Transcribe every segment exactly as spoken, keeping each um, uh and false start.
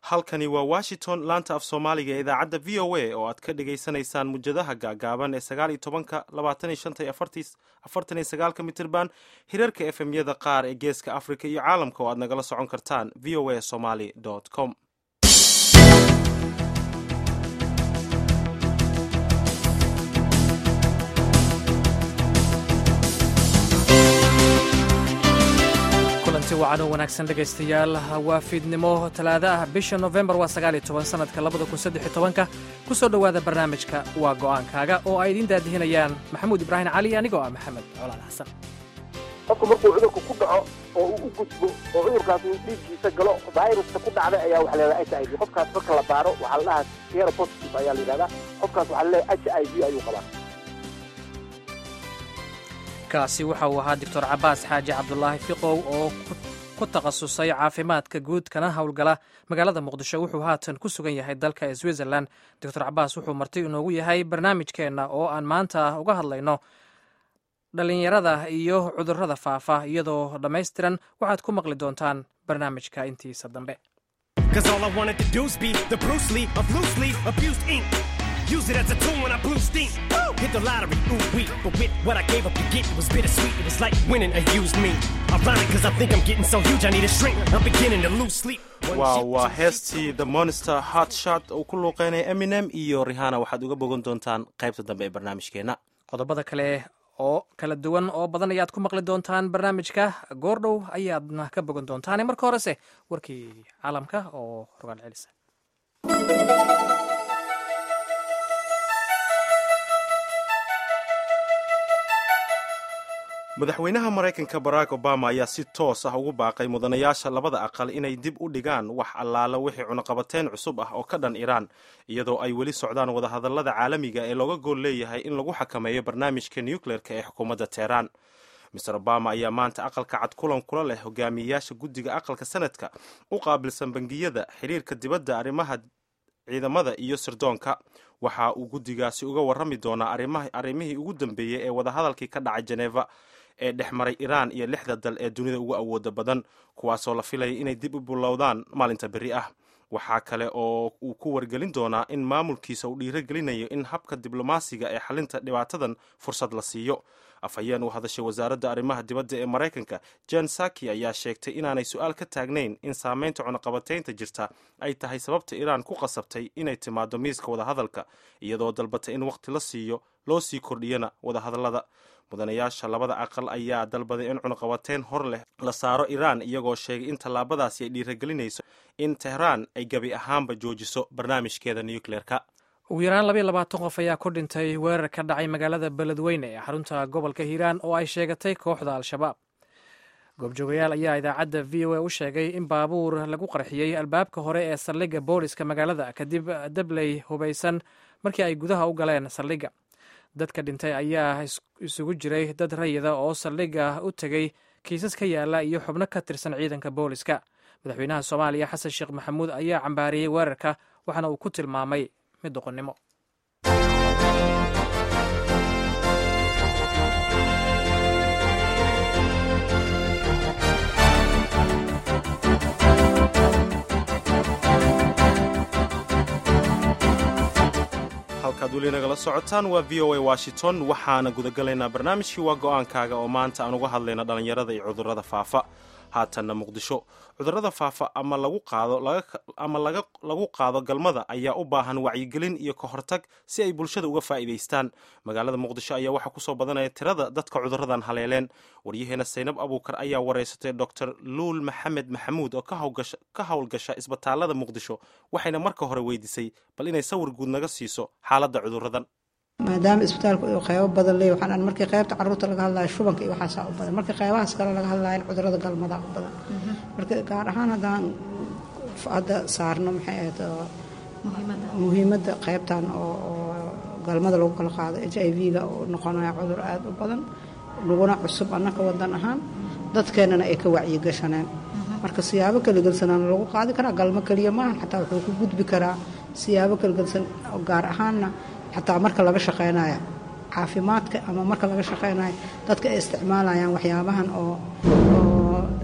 halkani waa Washington, laanta af Soomaaliga ee idaacadda V O A oo aad ka dhageysanaysaan mujadaha gaagaaban ee sagaal iyo tobanka, labaatan iyo shanta, afartan iyo sagaalka mitirban, hirarka F M-yada qaar ee geeska Afrika iyo caalamka oo aad nagala socon kartaan v o a somali dot com. wacan wanaagsan dhegaystayaal waa fiidnimo talaada ah bisha November waa sagaal iyo toban sanadka labada kun saddex iyo tobanka ku soo dhawaada barnaamijka waa go'aankaaga oo ay idin daadihinayaan Maxamuud Ibrahim Cali anigoo ah Maxamed Colaal Xasan. qofku markuu cudurku ku dhaco oo uu u gudbo oo cudurkaas uu dhiiggiisa galo viruska ku dhacday ayaa waxa la yiraahdaa H I V. qofkaas marka la baaro waxa la dhahaa seero positive ayaa la yiraahdaa. qofkaas waxa la leeyahay H I V ayuu qabaa. kaasi waxa uu ahaa Doctor Cabaas Xaaji Cabdullaahi Fiqow oo ku takhasusay caafimaadka guud kana howlgala magaalada Muqdisho. wuxuu haatan ku sugan yahay dalka Switzerland. Doctor Cabaas wuxuu marti inoogu yahay barnaamijkeena oo aan maanta uga hadlayno dhalinyarada iyo cudurrada faafa iyadoo dhammaystiran waxaad ku maqli doontaan barnaamijka intiisa dambe. Use it as a tool when I blew steam. Hit the lottery, ooh wee. But with what I gave up to get, it was bittersweet. It was like winning a used me. Ironic, cause I think I'm getting so huge I need a shrink. I'm beginning to lose sleep. Wow, waa heestii The Monster Hot Shot oo ku luuqeynaya Eminem iyo Rihanna. waxaad uga bogan doontaan qaybta dambe ee barnaamijkeena. qodobada kale oo kala duwan oo badan ayaad ku maqli doontaan barnaamijka goordhow ayaadna ka bogan doontaan. marka horese warkii caalamka oo rogaal celisa. madaxweynaha Mareykanka Barack Obama ayaa si toos ah ugu baaqay mudanayaasha labada aqal inay dib u dhigaan wax allaala wixii cunaqabateyn cusub ah oo ka dhan Iran, iyadoo ay weli socdaan wadahadallada caalamiga ee looga gool leeyahay in lagu xakameeyo barnaamijka nuclearka ee xukuumadda Tehran. mister Obama ayaa maanta aqalka cad kulan kula leh hogaamiyayaasha guddiga aqalka sanadka u qaabilsan bangiyada, xiriirka dibadda, arrimaha ciidamada iyo sirdoonka. waxa uu guddigaasi uga warrami doonaa arrimihii ugu dambeeyey ee wadahadalkii ka dhacay Geneva ee dhex maray Iran iyo lixda dal ee dunida ugu awooda badan, kuwaasoo la filayay inay dib u bilowdaan maalinta berri ah. waxaa kale oo uu ku wargelin doonaa in maamulkiisa uu dhiirigelinayo in habka diblomaasiga ee xalinta dhibaatadan fursad la siiyo. afhayeen u hadashay wasaaradda arrimaha dibadda ee Mareykanka Jen Psaki ayaa sheegtay inaanay su-aal ka taagnayn in saameynta cunaqabateynta jirta ay tahay sababta Iran ku qasabtay inay timaado miiska wadahadalka, iyadoo dalbatay in waqti la siiyo loo sii kordhiyana wadahadallada. mudanayaasha labada aqal ayaa dalbaday in cunaqabateyn hor leh la saaro Iran, iyagoo sheegay in tallaabadaasi ay dhiirigelinayso in Tehran ay gabi ahaanba joojiso barnaamijkeeda nuclearka. ugu yaraan laba iyo labaatan qof ayaa ku dhintay weerar ka dhacay magaalada Beledweyne ee xarunta gobolka Hiiraan oo ay sheegatay kooxda Al-Shabaab. goobjoogayaal ayaa idaacadda V O A u sheegay in baabuur lagu qarxiyey albaabka hore ee saldhigga booliska magaalada kadib dabley hubaysan markii ay gudaha u galeen saldhigga. dadka dhintay ayaa isugu jiray dad rayida oo saldhigga u tegay kiisas ka yaala iyo xubno ka tirsan ciidanka booliska. madaxweynaha Soomaaliya Xasan Sheekh Maxamuud ayaa cambaariyey weerarka, waxaana uu ku tilmaamay mid doqonnimo. halkaad weli nagala socotaan waa V O A Washington. waxaana gudagalaynaa barnaamijkii waa go'aankaaga oo maanta aan uga hadlayna dhalinyarada iyo cudurrada faafa. haatanna Muqdisho, cudurrada faafa ama lagu qaado ama laga lagu qaado galmada ayaa u baahan wacyigelin iyo ka hortag si ay bulshada uga faa'iidaystaan. magaalada Muqdisho ayaa waxaa ku soo badanaya tirada dadka cudurradan haleeleen. waryaheena Saynab Abuukar ayaa wareysatay Doctor Luul Maxamed Maxamuud oo ka howlgasha isbitaalada Muqdisho, waxayna marka hore weydiisay bal inay sawir guud naga siiso xaaladda cudurradan. maadaama isbitaalku uu qaybo badan leeyahay, waxaan markii qaybta carruurta laga hadlayo shubanka iyo waxaas u badan, markii qaybahaas kale laga hadlayo cudurrada galmada u badan. marka gaar ahaan haddaan hadda saarno maxay ahayd muhiimadda qaybtan oo galmada lagu kala qaado H I V-ga oo noqonaya cudur aad u badan laguna cusub annaka wadan ahaan dadkeenana ay ka wacyigashaneen. marka siyaabo kala gelsanaan lagu qaadi karaa, galmo kaliya maahan, xataa wuxuu ku gudbi karaa siyaabo kala gelsan gaar ahaanna xataa marka laga shaqeynayo caafimaadka ama marka laga shaqeynayo dadka ay isticmaalayaan waxyaabahan oo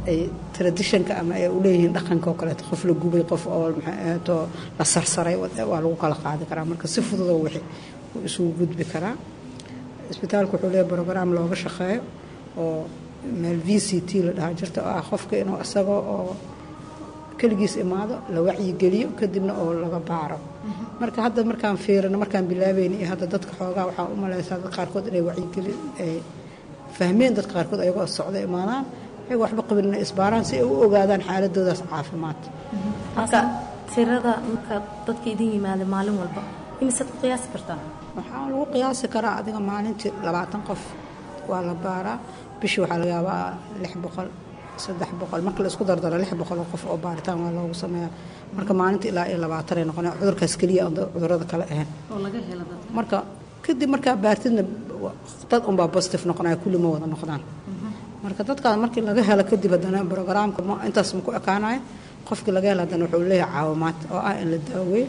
ay traditionka ama ay u leeyihiin dhaqanka oo kaleeto qof la gubay qof oo maxay to la sarsaray waa lagu kala qaadi karaa marka si fudud oo wixii uu isugu gudbi karaa isbitaalku wuxuu leeyahay program looga shaqeeyo oo meel V C T la dhaha jirta oo ah qofka inuu asaga oo kaligiis imaado la wacyi geliyo kadibna oo laga baaro marka hadda markaan fiirino markaan bilaabeynay iyo hadda dadka xoogaa waxaa u malaysaa dad qaarkood inay wacyi gelin ay fahmeen dad qaarkood ayagoo socda imaadaan ayagoo waxba qabin inay isbaaraan si ay u ogaadaan xaaladoodaas caafimaad marka tirada marka dadka idin yimaada maalin walba imisaad ku qiyaasi kartaa waxaa lagu qiyaasi karaa adiga maalintii labaatan qof waa la baaraa bishii waxaa laga yaabaa lix boqol saddex boqol marka la isku dardaro lix boqol oo qof oo baaritaan waa loogu sameeyaa marka maalinta ilaa iyo labaatan ay noqonaya cudurkaas keliya cudurada kale ahayn oo laga helo dad marka kadib markaa baartidna dad unbaa positive noqonaya kulli ma wada noqdaan marka dadkaan markii laga helo kadib haddana programka intaas ma ku ekaanayo qofkii laga helo haddana wuxuu leeyahay caawimaad oo ah in la daaweeyo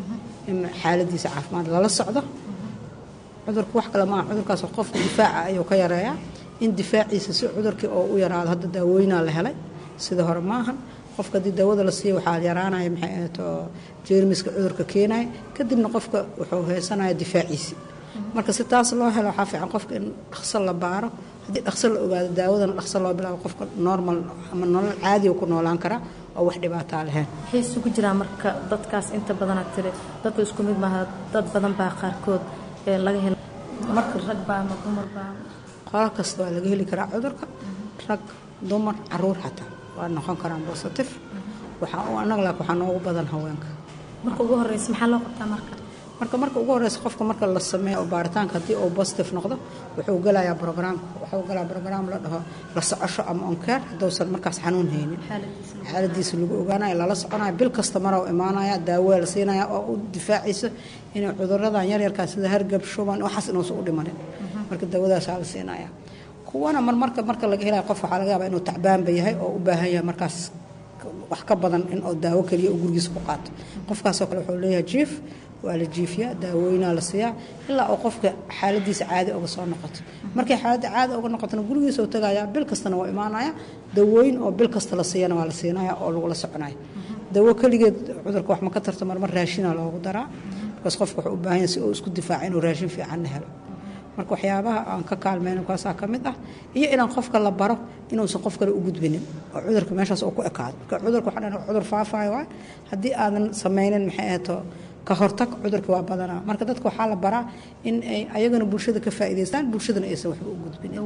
in xaaladiisa caafimaad lala socdo cudurka wax kale maaha cudurkaas qofka difaaca ayuu ka yareeyaa in difaaciisa si cudurkii oo u yaraado hadda daaweynaa la helay sida hore maahan qofka haddii daawada la siiyo waxaa yaraanaya maxay ahayd oo jeermiska cudurka keenaya kadibna qofka wuxuu haysanaya difaaciisii marka si taas loo helo waxaa fiican qofka in dhaqso la baaro haddii dhaqso la ogaado daawadana dhaqso loo bilaabo qofka normal ama nolol caadi ku noolaan karaa oo wax dhibaataa lahayn waxay isugu jiraan marka dadkaas inta badan aad tiri dadku isku mid maaha dad badan baa qaarkood ee laga helo marka rag baa ama dumar baa qolo kasta waa laga heli karaa cudurka rag dumar caruur xataa waa noqon karaan positive waxaa u anaga laakiin waxaa noogu badan haweenka marka ugu horeysa maxaa loo qabtaa marka marka marka ugu horeysa qofka marka la sameeyo oo baaritaanka haddii uu positive noqdo wuxuu galayaa program wuxuu galaa program la dhaho la socosho ama on care haddousan markaas xanuun haynin xaaladiisa lagu ogaanayo lala soconayo bil kasta mar oo imaanaya daawo la siinaya oo u difaaciso inay cuduradan yaryarkaa sida hargab shuban waxaas inuusan u dhimanin marka daawadaasa la siinaya kuwana mar marka marka laga helayo qof waxaa laga yaabaa inuu tacbaanba yahay oo u baahan yahay markaas wax ka badan in oo daawo kaliya uu gurigiisa ku qaato qofkaasoo kale wuxuu leeyahay jiif waa la jiifiyaa daawooyinaa la siiyaa ilaa oo qofka xaaladiisa caadi uga soo noqoto markay xaaladda caadi uga noqotona gurigiisa uu tagayaa bil kastana waa imaanaya daawooyin oo bil kasta la siiyana waa la siinaya oo lagula soconaya daawo keligeed cudurka wax ma ka tarto marmar raashina loogu daraa markaas qofka wuxuu u baahan yahay si uu isku difaaco inuu raashin fiicanna helo marka waxyaabaha aan ka kaalmeyno kaasaa ka mid ah iyo inaan qofka la baro inuusan qof kale u gudbinin oo cudurka meeshaas uu ku ekaado marka cudurka waxaa dhan cudur faafayo waay haddii aadan sameynin maxay ahaato ka hortag cudurka waa badanaa marka dadka waxaa la baraa in ay ayagana bulshada ka faa'iidaystaan bulshadana aysan waxba u gudbinin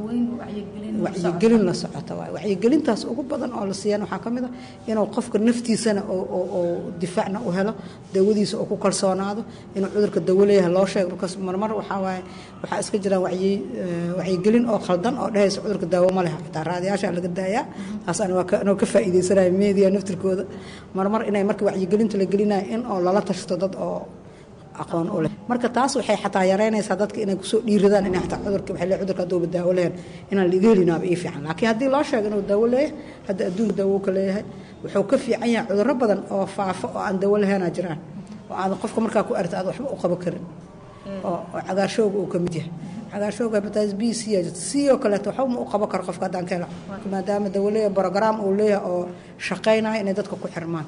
wacyigelin la socota waay wacyigelintaas ugu badan oo la siiyaan waxaa ka mid ah inuu qofka naftiisana oo difaacna u helo daawadiisa oo ku kalsoonaado inuu cudurka dawo leeyahay loo sheego markaas marmar waxaa waaye waxaa iska jiraan wacyi wacyigelin oo khaldan oo dhehaysa cudurka daawo ma leh xitaa raadiyaasha laga daayaa taas aan waa anoo ka faa'iidaysanaya media naftirkooda marmar inay marka wacyigelinta la gelinayo in oo lala tashto dad oo aqoon u leh marka taas waxay xataa yareynaysaa dadka inay kusoo dhiiradaan inay xataa cudurka waxay leeyahay cudurka hadduu daawo leeyahay inaan laga helinaaba ii fiican laakiin haddii loo sheego inuu daawo leeyahay hadda adduunka daawo ka leeyahay wuxuu ka fiican yahay cudurro badan oo faafo oo aan daawo lahaynaa jiraan oo aadan qofka markaa ku arta aad waxba u qaban karin oo cagaarshowga uu ka mid yahay cagaarshowga hepatitis B C C oo kaleeto waxba ma u qaban karo qofka haddaan ka helo maadaama daawo leeyahay program uu leeyahay oo shaqaynaya inay dadka ku xirmaan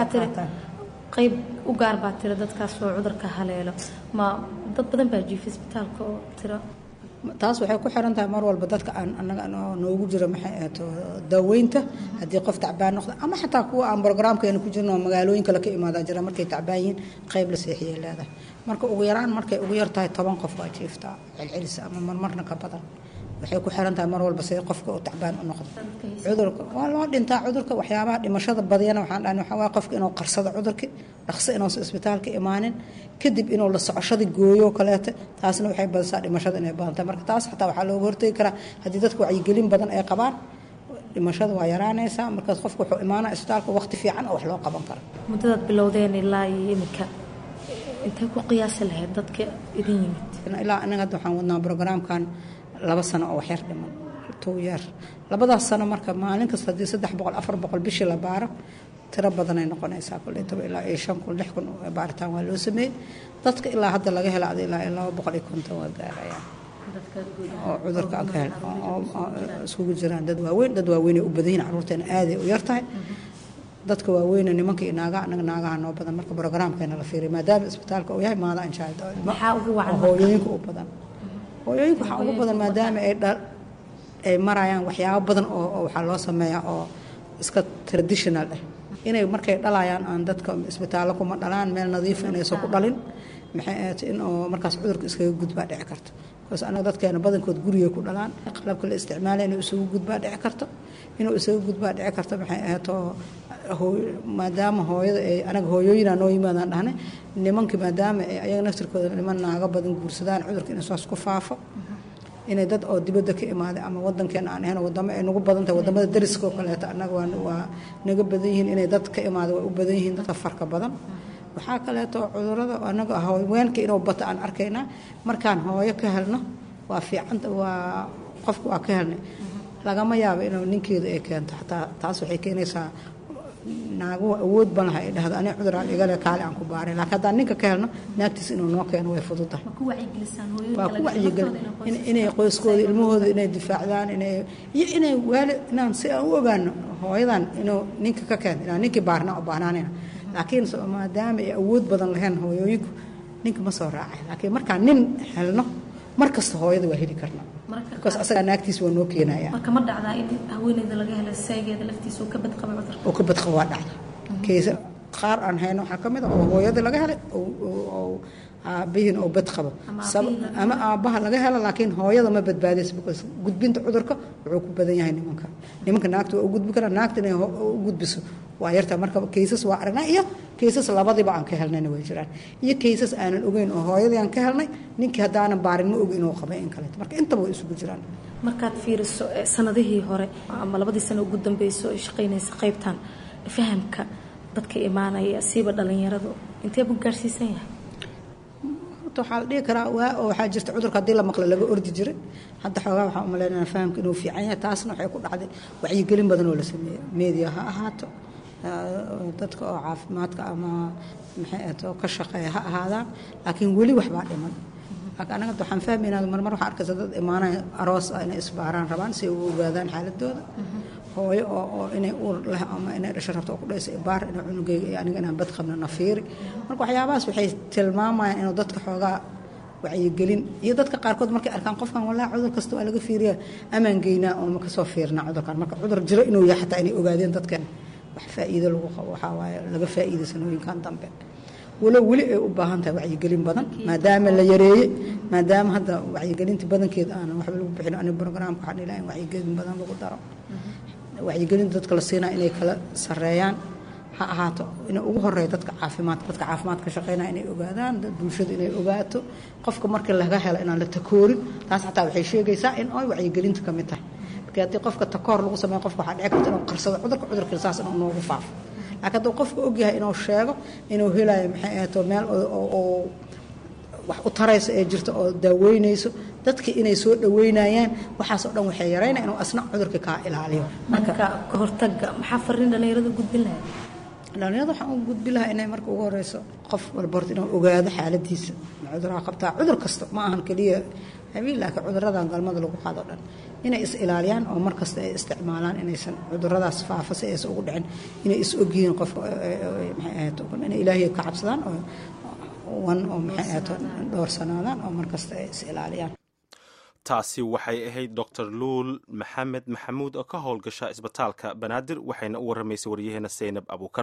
qayb u gaar baa tira dadkaas oo cudurka haleelo ma dad badan baa jiifa isbitaalka oo tira taas waxay ku xiran tahay mar walba dadka aan anaga noogu jiro maxay ahaato daaweynta haddii qof tacbaan noqdo ama xataa kuwa aan programkeena ku jirno magaalooyin kale ka imaadaa jira markay tacbaan yihiin qayb la seexiyay leedahay marka ugu yaraan markay ugu yar tahay toban qof waa jiiftaa celcelisa ama marmarna ka badan waxay ku xiran tahay mar walba sida qofka uu tacbaan u noqdo cudurka waa loo dhintaa cudurka waxyaabaha dhimashada badiyana waxaan dhahnay waxaa waaye qofka inuu qarsado cudurki dhaqso inuusan isbitaalka imaanin kadib inuu la socoshada gooyo kaleete taasna waxay badisaa dhimashada inay badantahay marka taas xataa waxaa looga hortegi karaa haddii dadka wacyigelin badan ay qabaan dhimashada waa yaraanaysaa markaas qofka wuxuu imaanaa isbitaalka waqti fiican oo wax loo qaban karo muddadaad bilowdeen ilaa iyo imika intay ku qiyaasi lahayd dadka idin yimid ilaa anaga hadda waxaan wadnaa programkan laba sano oo waxyar dhiman two year labadaas sano marka maalin kasta haddii saddex boqol afar boqol bishii la baaro tiro badanay noqonaysaa kuley toba ilaa iyo shan kun lix kun baaritaan waa loo sameeyey dadka ilaa hadda laga hela ada ilaa iyo laba boqol iyo konton waa gaarayaan oo cudurka aan ka helno oo iskugu jiraan dad waaweyn dad waaweynay u badan yihiin carruurteena aaday u yar tahay dadka waaweyna nimanka iyo naagaha anaga naagaha noo badan marka programkeena la fiiriyo maadaama isbitaalka uu yahay maada aan child maxaa ugu wacan hooyooyinka u badan hooyooyinka waxaa ugu badan maadaama ay dhal ay marayaan waxyaabo badan oo waxaa loo sameeyaa oo iska traditional ah inay markay dhalayaan aan dadka isbitaallo kuma dhalaan meel nadiif inaysan ku dhalin maxay ahayd in oo markaas cudurka iskaga gudbaa dhici karto bas anaga dadkeena badankood gurigay ku dhalaan qalabka la isticmaalay inuu isugu gudbaa dhici karto inuu isaga gudbaa dhici karto maxay ahayd oo maadaama hooyada ay anaga hooyooyinaa noo yimaadaan dhahnay nimanka maadaama ay ayaga naftirkooda niman naaga badan guursadaan cudurka inuu saas ku faafo inay dad oo dibadda ka imaaday ama wadankeena aan ahayn wadamo ay nagu badan tahay wadamada dariska oo kaleeto annaga waa naga badan yihiin inay dad ka imaaday way u badan yihiin dadka farka badan waxaa kaleeto cudurada anaga haweenka inuu bata aan arkaynaa markaan hooyo ka helno waa fiicanta waa qofka waa ka helnay lagama yaabo inuu ninkeeda ay keento xataa taas waxay keenaysaa naago awood ban laha ay dhahdo aniga cudur aan igale kaale aan ku baaray laakiin haddaan ninka ka helno naagtiis inuu noo keeno way fududahay waa ku wacyigelin inay qoyskooda ilmahooda inay difaacdaan inay iyo inay waali inaan si aan u ogaano hooyadan inuu ninka ka keento inaan ninkii baarna oo baanaanayna laakiin maadaama ay awood badan lahayn hooyooyinku ninka ma soo raacay laakiin markaan nin helno mar kasta hooyada waa heli karna markaas asagaa naagtiis waa noo keenaya marka ma dhacdaa in haweeneyda laga helo saygeeda laftiisa uu ka badqabo cudurka uu ka badqabo waa dhacda keesa qaar aan hayno waxaa ka mid ah oo hooyada laga helay oo aabihiin oo badqabo ama aabbaha laga helo laakiin hooyada ma badbaadayso because gudbinta cudurka wuxuu ku badan yahay nimanka nimanka naagta waa u gudbi karaa naagta inay u gudbiso waa yartaa marka keysas waa aragnaa iyo keysas labadiiba aan ka helnayna way jiraan iyo keysas aanan ogeyn oo hooyadii aan ka helnay ninkii haddaanan baarin ma ogi inuu qaba in kaleeto marka intaba way isugu jiraan markaad fiiriso sanadihii hore ama labadii sano ugu dambeysay oo shaqaynaysa qaybtan fahamka dadka imaanaya siiba dhalinyaradu intee buu gaarsiisan yahay waxaa la dhihi karaa waa oo waxaa jirta cudurka haddii la maqlo laga ordi jiray hadda xoogaa waxaa u malaynaya fahamka inuu fiican yahay taasna waxay ku dhacday wacyigelin badan oo la sameeyo media ha ahaato dadka oo caafimaadka ama maxay ahayd oo ka shaqeeya ha ahaadaan laakiin weli waxbaa dhiman laakiin anaga waxaan fahmaynaa marmar waxaa arkaysa dad imaanaya aroos ah inay isbaaraan rabaan si ay u ogaadaan xaaladooda hooyo oo oo inay uur leh ama inay dhasho rabto oo ku dhaysa baar inay cunugayga iyo aniga inaan bad qabno nafiiri marka waxyaabahaas waxay tilmaamayaan inuu dadka xoogaa wacyigelin iyo dadka qaarkood markay arkaan qofkan walaa cudur kasta waa laga fiiriyaa amaan geynaa oo ma kasoo fiirnaa cudurkan marka cudur jiro inuu yahay xataa inay ogaadeen dadkan wax faa'iido lagu qabo waxaa waaye laga faa'iiday sanooyinkan dambe walow weli ay u baahan tahay wacyigelin badan maadaama la yareeyey maadaama hadda wacyigelinta badankeeda aanan waxba lagu bixin aniga programka waxaan ilaa in wacyigelin badan lagu daro wacyigelinta dadka la siinaa inay kala sareeyaan ha ahaato inay ugu horeeyo dadka caafimaadka dadka caafimaadka shaqeynaya inay ogaadaan bulshada inay ogaato qofka markii laga helo inaan la takoorin taas xataa waxay sheegaysaa in ay wacyigelinta ka mid tahay markii haddii qofka takoor lagu sameeyo qofka waxaa dhici karta inuu qarsado cudurka cudurka saas inuu noogu faafo laakiin hadduu qofka ogyahay inuu sheego inuu helayo maxay ahaato meel oo wax u tarayso ee jirto oo daaweynayso dadkii inay soo dhaweynayaan waxaasoo dhan waxay yareynaya inuu asna cudurka kaa ilaaliyo marka ka hortagga maxaa fariin dhalinyarada gudbin lahayd dhalinyarada waxaan u gudbi lahaa inay marka ugu horeyso qof walba horta inuu ogaado xaaladiisa cuduraha qabtaa cudur kasta ma ahan keliya habiil laakiin cuduradan galmada lagu qaado dhan inay is ilaaliyaan oo mar kasta ay isticmaalaan inaysan cuduradaas faafa si aysan ugu dhicin inay is ogyihiin qofka maxay ahayd inay ilaahay ka cabsadaan oo wan oo maxay ahayd dhowrsanaadaan oo mar kasta ay is ilaaliyaan taasi waxay ahayd doctor luul maxamed maxamuud oo ka howlgasha isbitaalka banaadir waxayna u waramaysay waryaheena seynab abuukar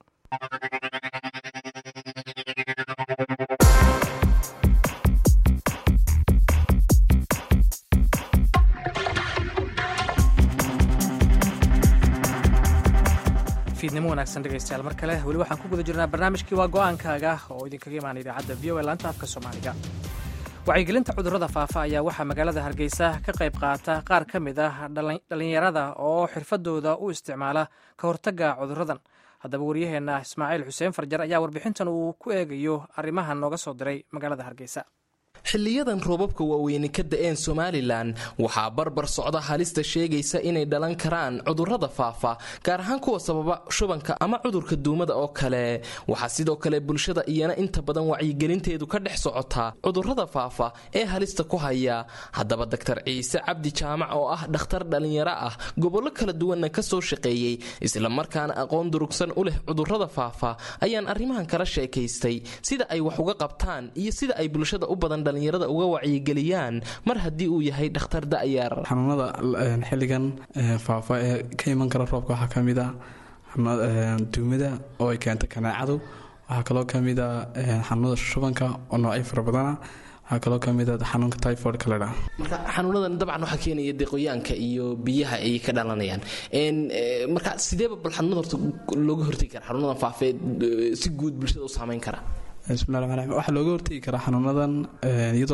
fiidnimo wanaagsan dhegaystayaal mar kale weli waxaan ku guda jirnaa barnaamijkii waa go-aankaaga oo idinkaga imaanay idaacadda v o a laanta afka soomaaliga wacyigelinta cudurrada faafa ayaa waxaa magaalada hargeysa ka qayb qaata qaar ka mid ah dhallinyarada oo xirfadooda u isticmaala ka hortagga cudurradan haddaba waryaheena ismaaciil xuseen farjar ayaa warbixintan uu ku eegayo arrimahan nooga soo diray magaalada hargeysa xiliyadan roobabka waaweyni ka da'een Somaliland waxaa barbar socda halista sheegaysa inay dhalan karaan cudurrada faafa gaar ahaan kuwa sababa shubanka ama cudurka duumada oo kale waxaa sidoo kale bulshada iyana inta badan wacyigelinteedu ka dhex socota cudurrada faafa ee halista ku haya haddaba Dr Ciise Cabdi Jaamac oo ah dhakhtar dhalinyaro ah gobollo kala duwanna ka soo shaqeeyay isla markaana aqoon durugsan u leh cudurrada faafa ayaan arrimahan kala sheekaystay sida ay wax uga qabtaan iyo sida ay bulshada u badan dhalinyarada uga wacyigeliyaan mar haddii uu yahay dhakhtar da'yar. xanuunada xilligan faafa ee ka iman kara roobka waxaa ka mid ah duumada oo ay keento kaneecadu, waxaa kaloo ka mid ah xanuunada shubanka oo noocyo fara badana, waxaa kaloo ka mid ah xanuunka typhoidka la dhaha. marka xanuunadan dabcan waxaa keenaya deeqooyaanka iyo biyaha ay ka dhalanayaan marka sideeba bal xanuunada horta looga hortagi kara xanuunadan faafeed si guud bulshada u saameyn kara? bismillahi rahmaani rahiim. waxaa looga hortagi karaa xanuunadan iyadoo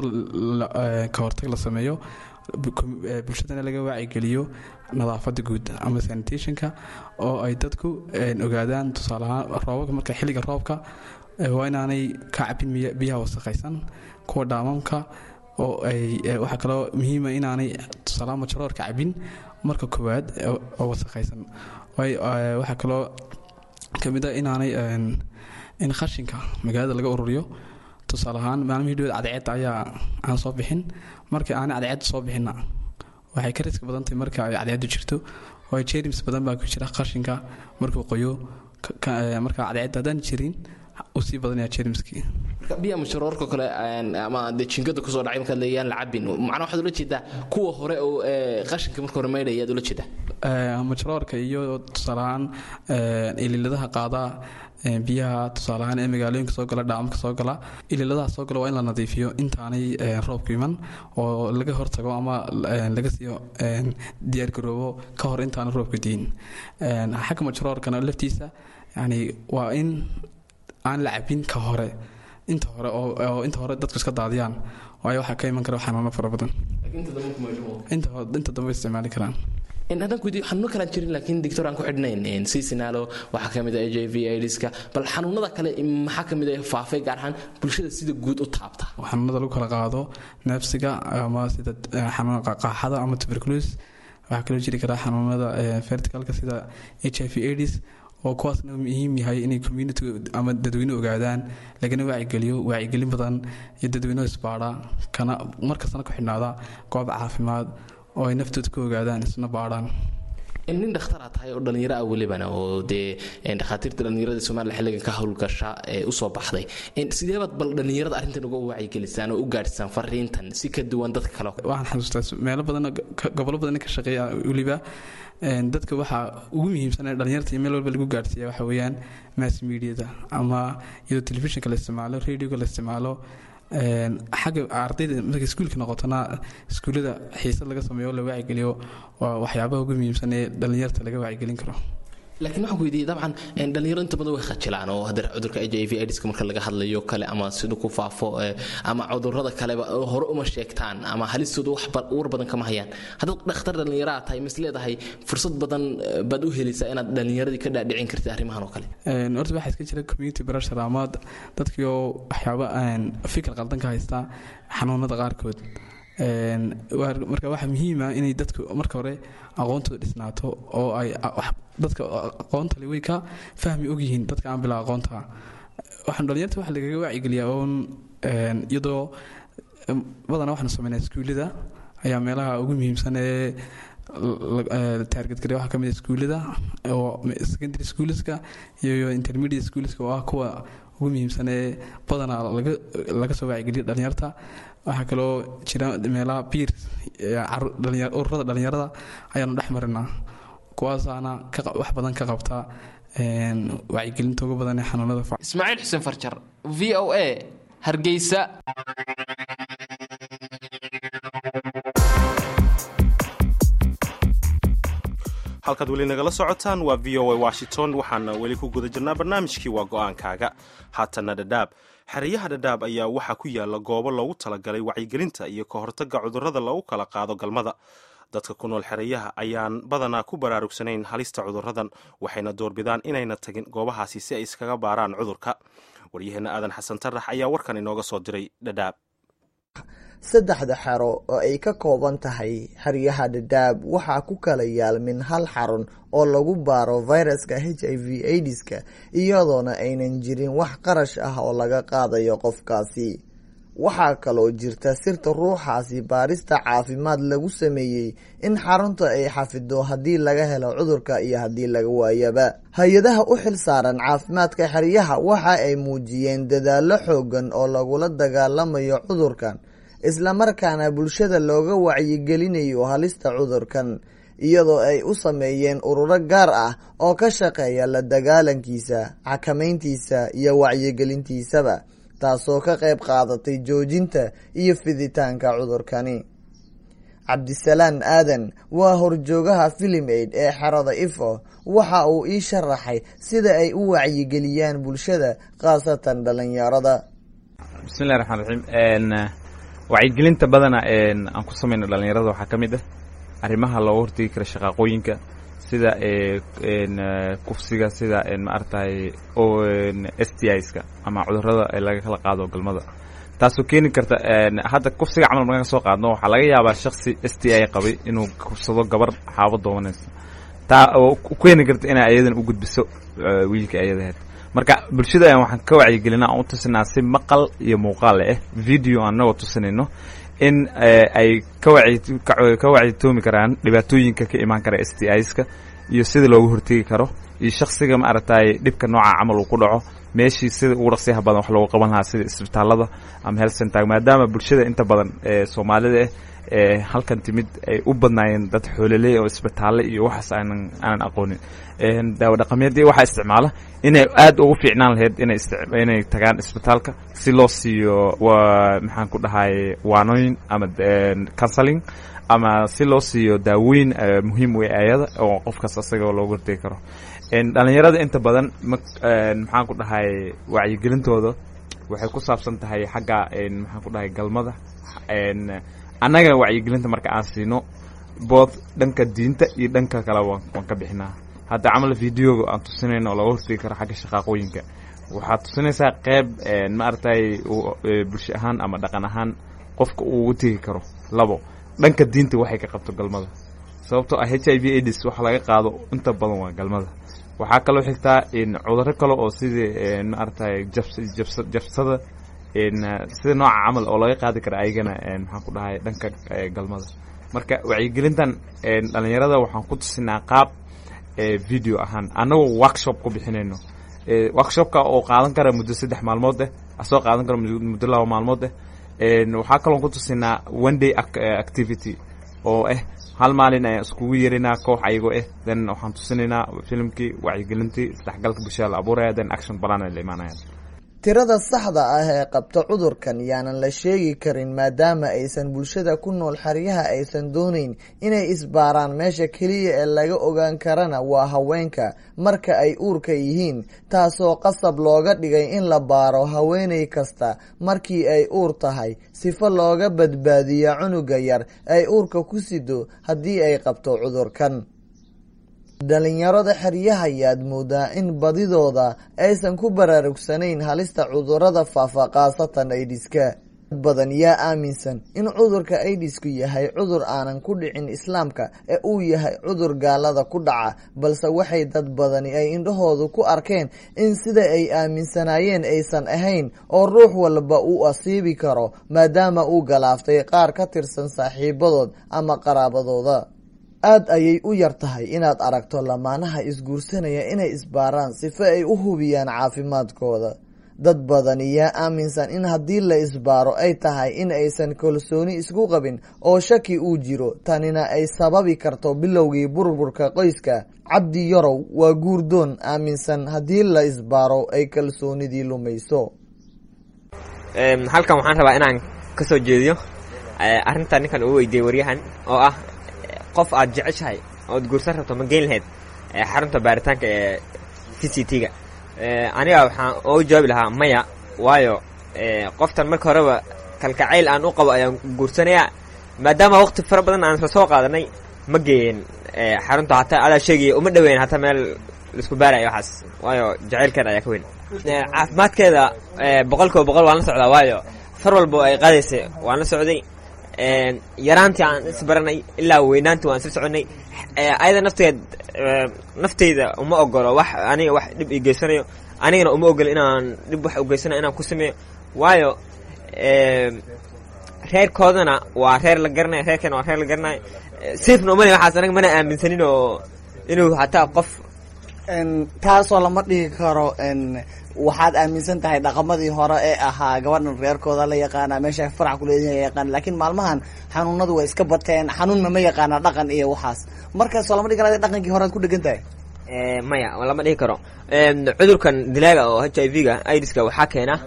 ka hortag la sameeyo, bulshadana laga waacigeliyo nadaafada guud ama sanitationka, oo ay dadku ogaadaan tusaale ahaan roobabka marka xilliga roobka waa inaanay ka cabin biyaha wasakhaysan kuwa dhaamamka, oo ay waxaa kaloo muhiima inaanay tusaale majaroorka cabin marka koowaad oo wasakhaysan. waxaa kaloo kamid ah inaanay in khashinka magaalada laga ururiyo. tusaale ahaan maalmihii dhaweed cadceedda ayaa aan soo bixin, markii aanay cadceedda soo bixinna waxay ka riski badan tahay marka ay cadceeddu jirto, oo jerms badan baa ku jira khashinka markuu qoyo. marka cadceedda haddaan jirin uu sii badanaya jermskii. marka biyaha masharoorka kale ama dee jinkada kusoo dhacay markaad leeyaan la cabin macnaa waxaad ula jeedaa kuwa hore oo qashinka marka hore maydhaya aad ula jeedaa masharoorka iyo tusaale ahaan ililadaha qaadaa biyaha tusaale ahaan ee magaalooyinka soo gala dhaamka soo gala. ililadaha soo gala waa in la nadiifiyo intaanay roobku iman, oo laga hortago ama laga siiyo diyaargaroobo ka hor intaana roobka diin. xagga masharoorkana laftiisa yani waa in aan la cabin ka hore inta hore oo inta hore dadku iska daadiyaan, waayo waxaa ka iman kara xanuuno fara badan inta dambe isticmaali karaan. haddaan ku weydiiyo xanuuno kalaan jirin laakiin doctor aan ku xidhnayn seasonalo waxaa ka mid ah h i v aidska, bal xanuunada kale maxaa ka mid ah faafay gaar ahaan bulshada sida guud u taabta? xanuunada lagu kala qaado neefsiga ama sida xanuunada qaaxada ama tuberculosis. waxaa kaloo jiri karaa xanuunada verticalka sida h i v aids, oo kuwaasna muhiim yahay inay community ama dadweyne ogaadaan, lagana waacigeliyo wacyigelin badan iyo dadweyne isbaadha kana markastana ku xidhnaada goob caafimaad oo ay naftooda ku ogaadaan isna baadhaan. nin dhakhtaraa tahay oo dhallinyaro ah welibana oo dee dhakhaatiirta dhallinyarada Soomaaliya xilligan ka howlgasha ee u soo baxday, sideebaad bal dhallinyarada arrintan uga wacyigelisaan oo u gaadhisaan fariintan si ka duwan dadka kale? waxaan xasuustaa meelo badan gobollo badan ka shaqeeya weliba dadka waxaa ugu muhiimsan ee dhallinyarta iyo meel walba lagu gaadhsiiya waxa weeyaan mass mediada, ama iyadoo telefishinka la isticmaalo, radioga la isticmaalo. xagga ardayda markay iskuulka noqotona iskuullada xiisad laga sameeyo la waacigeliyo waa waxyaabaha ugu muhiimsan ee dhallinyarta laga wacyigelin karo. laakiin waxaan ku weydiiyey dabcan dhalinyaro inta badan way khajilaan oo haddana cudurka h i v aidska marka laga hadlayo kale ama siduu ku faafo ama cudurrada kaleba hore uma sheegtaan ama halistooda wax war badan kama hayaan. haddaad dhakhtar dhallinyaro tahay mis leedahay fursad badan baad u helaysaa inaad dhallinyaradii ka dhaadhicin kartid arrimahan oo kale? horta waxaa iska jira community pressure ama dadkii oo waxyaaba fikir qaldan ka haystaa xanuunada qaarkood. marka waxaa muhiima inay dadku marka hore aqoontooda dhisnaato, oo ay dadka aqoonta le way ka fahmi ogyihiin dadka aan bilaa aqoonta. waxaan dhalinyarta waxa lagaga waacigeliyaa oon iyadoo badanaa waxaanu sameynaa iskuullada ayaa meelaha ugu muhiimsan ee taargetgare waxaa ka mid ah iskuullada oo secondary schoolska iyo intermediate schoolska oo ah kuwa ugu muhiimsan ee badanaa laga soo waacigeliya dhalinyarta. waxaa kaloo jira meelaha biir ururada dhalinyarada ayaanu dhex marinaa, kuwaasaana wax badan ka qabta wacyigelinta ugu badan ee xanuunada. ismaaciil xuseen farjar, v o a, Hargeysa. halkaad weli nagala socotaan waa v o a Washington. waxaana weli ku guda jirnaa barnaamijkii waa go-aankaaga. haatana dhadhaab. xeryaha dhadhaab ayaa waxaa ku yaala goobo loogu talagalay wacyigelinta iyo ka hortagga cudurrada lagu kala qaado galmada. dadka ku nool xeryaha ayaan badanaa ku baraarugsanayn halista cudurradan, waxayna doorbidaan inayna tagin goobahaasi si ay iskaga baaraan cudurka. waryaheena aadan xasan tarax ayaa warkan inooga soo diray dhadhaab. saddexda xero oo ay ka kooban tahay xeryaha Dadaab waxaa ku kala yaal min hal xarun oo lagu baaro fayraska H I V AIDS-ka iyadoona aynan jirin wax qarash ah oo laga qaadayo qofkaasi. waxaa kaloo jirta sirta ruuxaasi baarista caafimaad lagu sameeyey in xarunta ay xafido haddii laga helo cudurka iyo haddii laga waayaba. hay-adaha u xil saaran caafimaadka xeryaha waxa ay muujiyeen dadaallo xoogan oo lagula dagaalamayo cudurkan islamarkaana bulshada looga wacyigelinayo halista cudurkan iyadoo ay u sameeyeen ururo gaar ah oo ka shaqeeya la dagaalankiisa, xakamayntiisa iyo wacyigelintiisaba, taasoo ka qayb qaadatay joojinta iyo fiditaanka cudurkani. cabdisalaan aadan waa horjoogaha Film Aid ee xerada Ifo. waxa uu ii sharaxay sida ay u wacyigeliyaan bulshada khaasatan dhalinyarada. bismillahi raxmaani raxiim. een wacyigelinta badana een aan ku sameeyno dhalinyarada waxaa ka mid ah arrimaha looga hortagi karo shaqaqooyinka sida een kufsiga, sida een ma artay oo S T I-ska ama cudurrada ay laga kala qaado galmada, taasoo keeni karta een hadda kufsiga camal marka soo qaadno waxaa laga yaabaa shakhsi S T I qabay inuu kufsado gabar xaabo doomanaysa, taa oo ku keeni karta inay ayadan u gudbiso wiilka ayadaheed. marka bulshada ayaan waxaan ka wacyigelinaa aan u tusinaa si maqal iyo muuqaal ah video annagoo tusinayno in ay ka wacyi ka wacyitoomi karaan dhibaatooyinka ka imaan kara S T I-ska iyo sida loogu hortagi karo iyo shakhsiga ma aragtay dhibka nooca camal uu ku dhaco meeshii sida ugu dhaqsiyaha badan wax loogu qaban lahaa sida isbitaalada ama health center, maadaama bulshada inta badan ee Soomaalida ee halkan timid ay u badnaayeen dad xoololey oo isbitaalle iyo waxaas aanan aanan aqoonin. een daawo dhaqameedii waxa isticmaala inay aad ugu fiicnaan lahayd inay inay tagaan isbitaalka si loo siiyo waa maxaan ku dhahay waanooyin ama counseling ama si loo siiyo daawooyin muhiim u ah ayada oo qofkaas asaga loogu hortagi karo. een dhalinyarada inta badan maxaan ku dhahay wacyigelintooda waxay ku saabsan tahay xagga een maxaan ku dhahay galmada. een annaga wacyigelinta marka aan siino bood dhanka diinta iyo dhanka kale waan ka bixinaa. hadda camal videoga aan tusinayno oo looga hortagi karo xagga shaqaqooyinka waxaad tusinaysaa qayb ma aragtay bulsho ahaan ama dhaqan ahaan qofka uu ugu tegi karo. labo, dhanka diinta waxay ka qabto galmada, sababtoo ah H I V AIDS waxa laga qaado inta badan waa galmada. waxaa kaloo xigtaa in cudurro kale oo sidii ma aragtay jabsada in sida nooca camal oo laga qaadi kara ayagana maxaan ku dhahay dhanka galmada. marka wacyigelintan dhalinyarada waxaan ku tusinaa qaab video ahaan annagoo workshop ku bixinayno. workshopka oo qaadan kara muddo saddex maalmood ah asoo qaadan kara muddo laba maalmood ah. waxaa kaloo ku tusinaa one day activity oo ah hal maalin ayaan iskugu yeerinaa koox ayagoo ah, then waxaan tusinaynaa filimkii wacyigelintii isdhexgalka bulshada la abuuraya, then action plan ay la imaanayaan. tirada saxda ah ee qabta cudurkan yaanan la sheegi karin maadaama aysan bulshada ku nool xeryaha aysan doonayn inay isbaaraan. meesha keliya ee laga ogaan karana waa haweenka marka ay uurka yihiin, taasoo qasab looga dhigay in la baaro haweeney kasta markii ay uur tahay sifo looga badbaadiyo cunuga yar ay uurka ku sido haddii ay qabto cudurkan. dhalinyarada xeryaha ayaad moodaa in badidooda aysan ku baraarugsanayn halista cudurrada faafa khaasatan AIDS-ka. dad badan yaa aaminsan in cudurka AIDS-ku yahay cudur aanan ku dhicin islaamka ee uu yahay cudur gaalada ku dhaca, balse waxay dad badani ay indhahoodu ku arkeen in sida ay aaminsanaayeen aysan ahayn oo ruux walba uu asiibi karo maadaama uu galaaftay qaar ka tirsan saaxiibadood ama qaraabadooda. aad ayay u yar tahay inaad aragto lamaanaha isguursanaya inay isbaaraan sifo ay u hubiyaan caafimaadkooda. dad badan yaa aaminsan in haddii la isbaaro ay tahay in aysan kalsooni isku qabin oo shaki uu jiro, tanina ay sababi karto bilowgii burburka qoyska. cabdi yarow waa guurdoon aaminsan haddii la isbaaro ay kalsoonidii lumayso. halkan waxaan rabaa inaan ka soo jeediyo arrintan ninkan uu weydiiyey waryahan oo ah qof aad jeceshahay ood guursan rabto ma geyn lahayd xarunta baaritaanka ee T C T-ga. aniga waxaan ugu jawaabi lahaa maya, waayo qoftan marka horeba kalkacayl aan u qabo ayaan guursanayaa, maadaama waqti fara badan aan soo qaadanay ma geeyeen xarunta. hataa adaa sheegaya uma dhaweyn hataa meel laisku baarayo waxaas, waayo jacaylkeeda ayaa ka weyn. caafimaadkeeda boqolkiiba boqol waan la socdaa, waayo far walba ay qaadaysay waan la socday yaraantii aan isbaranay ilaa weynaantii waan sii soconay ayada nafteed nafteyda uma ogolo wax aniga wax dhib i geysanayo anigana uma ogolo inaan dhib wax u geysanayo inaan ku sameeyo waayo reerkoodana waa reer la garanayo reerkeena waa reer la garanayo siifna umana waxaas anaga mana aaminsanin oo inuu hataa qof taasoo lama dhihi karo waxaad aaminsan tahay dhaqamadii hore ee ahaa gabadhan reerkooda la yaqaana meesha farac ku leeyahay yaqaan laakiin maalmahan xanuunadu way iska bateen xanuunna ma yaqaana dhaqan iyo waxaas markaasoo lama dhihi karo dhaqankii hore aad ku dhegan tahay maya lama dhihi karo cudurkan dilaaga oo H I V-ga AIDS-ka waxaa keena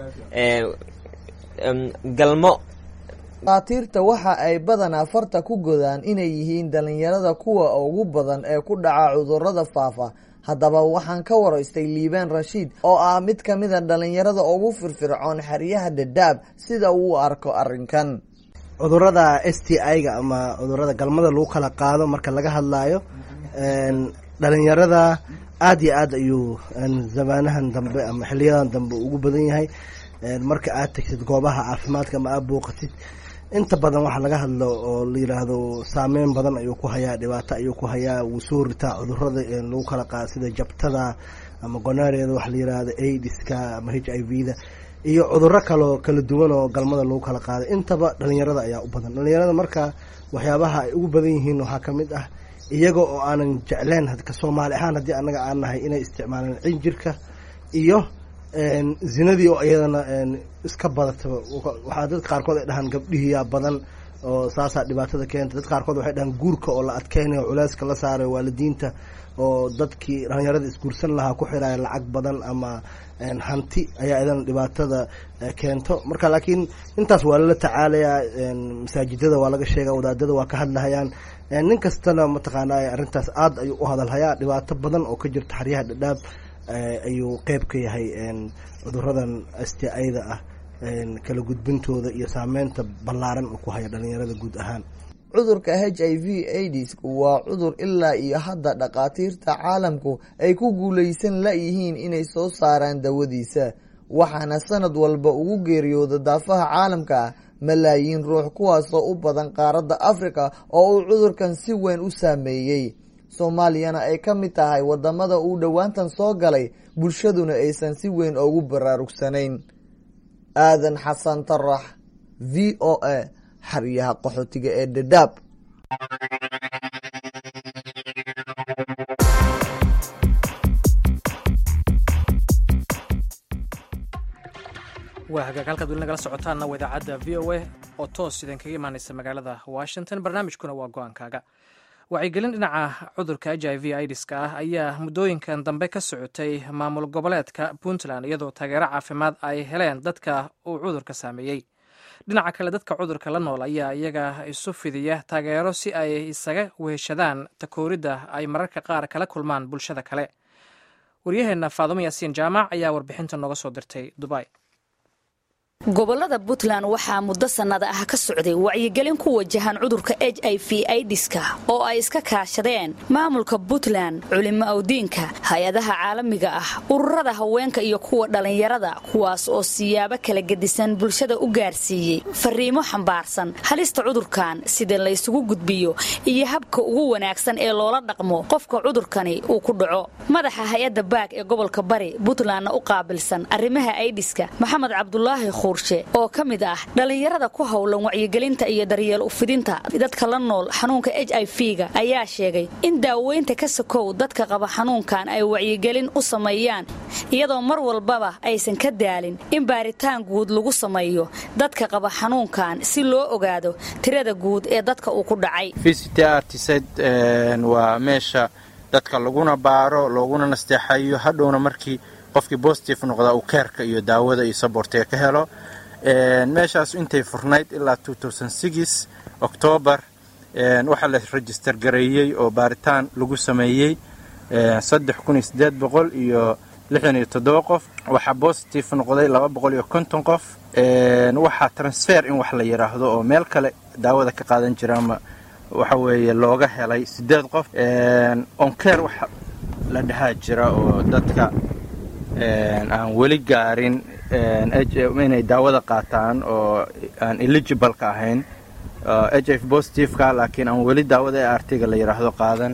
galmo dhakhaatiirta waxa ay badanaa farta ku godaan inay yihiin dhalinyarada kuwa ugu badan ee ku dhaca cudurrada faafa haddaba waxaan ka waraystay liibaan rashiid oo ah mid ka mid a dhalinyarada ugu firfircoon xeryaha Dadaab sida uu arko arrinkan cudurrada S T I-ga ama cudurrada galmada lagu kala qaado marka laga hadlaayo dhalinyarada aad iyo aad ayuu zamaanahan dambe ama xiliyadan dambe ugu badan yahay marka aad tagtid goobaha caafimaadka ama aad booqatid inta badan waxa laga hadlo oo la yiraahdo saameyn badan ayuu ku hayaa dhibaato ayuu ku hayaa wuu soo ritaa cudurrada lagu kala qaado sida jabtada ama gonorrhea waxa la yiraahdo AIDS-ka ama H I V-da iyo cudurro kale kala duwan oo galmada lagu kala qaado intaba dhalinyarada ayaa u badan dhalinyarada marka waxyaabaha ay ugu badan yihiin waxa kamid ah iyaga oo aanan jecleen hadka Soomaali ahaan hadii anaga aan nahay inay isticmaalaan cinjirka iyo zinadii oo iyadana iska badatay waxa dad qaar kood ay dhahan gabdhihiya badan oo saasa dhibaatada keenta dad qaar kood waxay dhahan guurka oo la adkeenayo culeyska la saaray waalidiinta oo dadkii dhalinyarada isguursan lahaa ku xiraay lacag badan ama hanti ayaa iyadana dhibaatada keento marka laakiin intaas waa la tacaalayaa masaajidada waa laga sheegaa wadaadada waa ka hadlayaan nin kastana mataqaanaa arrintaas aad ayuu u hadalhayaa dhibaato badan oo ka jirta xeryaha Dadaab ayuu qayb ka yahay cudurradan S T I-da ah kala gudbintooda iyo saameynta ballaaran uu ku haya dhalinyarada guud ahaan cudurka H I V AIDS waa cudur ilaa iyo hadda dhakhaatiirta caalamku ay ku guuleysan la yihiin inay soo saaraan dawadiisa waxaana sanad walba ugu geeriyooda daafaha caalamka malaayiin ruux kuwaasoo u badan qaaradda Afrika oo uu cudurkan si weyn u saameeyay Soomaaliyana ay ka mid tahay wadamada uu dhawaantan soo galay bulshaduna aysan si weyn ugu baraarugsanayn aadan xasan tarax V O A xeryaha qaxootiga ee Dadaab waa hagaag halkaad weli nagala socotaanna waa idaacadda v o a oo toos idin kaga imaanaysa magaalada Washington barnaamijkuna waa go-aankaaga wacyigelin dhinaca cudurka H I V AIDS-ka ah ayaa muddooyinkan dambe ka socotay maamul goboleedka Puntland iyadoo taageero caafimaad ay heleen dadka uu cudurka saameeyey dhinaca kale dadka cudurka la nool ayaa iyaga isu fidiya taageero si ay isaga weheshadaan takooridda ay mararka qaar kala kulmaan bulshada kale waryaheena Faadumo Yaasiin Jaamac ayaa warbixinta nooga soo dirtay Dubai gobolada Puntland waxaa muddo sanad ah ka socday wacyigelin ku wajahan cudurka H I V AIDS-ka oo ay iska kaashadeen maamulka Puntland culimo awdiinka hay'adaha caalamiga ah ururada haweenka iyo kuwa dhalinyarada kuwaas oo siyaabo kala gedisan bulshada u gaarsiiyay fariimo xambaarsan halista cudurkan sida la isugu gudbiyo iyo habka ugu wanaagsan ee loola dhaqmo qofka cudurkani uu ku dhaco madaxa hay'adda baak ee gobolka Bari Puntland u qaabilsan arrimaha AIDS-ka Maxamed Cabdullaahi oo ka mid ah dhalinyarada ku howlan wacyigelinta iyo daryeel u fidinta dadka la nool xanuunka H I V-ga ayaa sheegay in daaweynta ka sokow dadka qaba xanuunkan ay wacyigelin u sameeyaan iyadoo mar walbaba aysan ka daalin in baaritaan guud lagu sameeyo dadka qaba xanuunkan si loo ogaado tirada guud ee dadka uu ku dhacay V C T R waa meesha dadka laguna baaro looguna nasteexayo hadhowna markii qofkii positive noqda uu keerka iyo daawada iyo supportiga ka helo een meeshaas intay furnayd ilaa two thousand six October een waxa la register gareeyay oo baaritaan lagu sameeyay saddex kun iyo siddeed boqol iyo lixdan iyo toddoba qof waxa positive noqday laba boqol iyo konton qof een waxa transfer in wax la yiraahdo oo meel kale daawada ka qaadan jira ama waxa weeye looga helay siddeed qof een on care waxa la dhahaa jira oo dadka aan weli gaarin inay daawada qaataan oo aan eligible ka ahayn h i v positiveka laakiin aan weli daawada ee artiga la yidhaahdo qaadan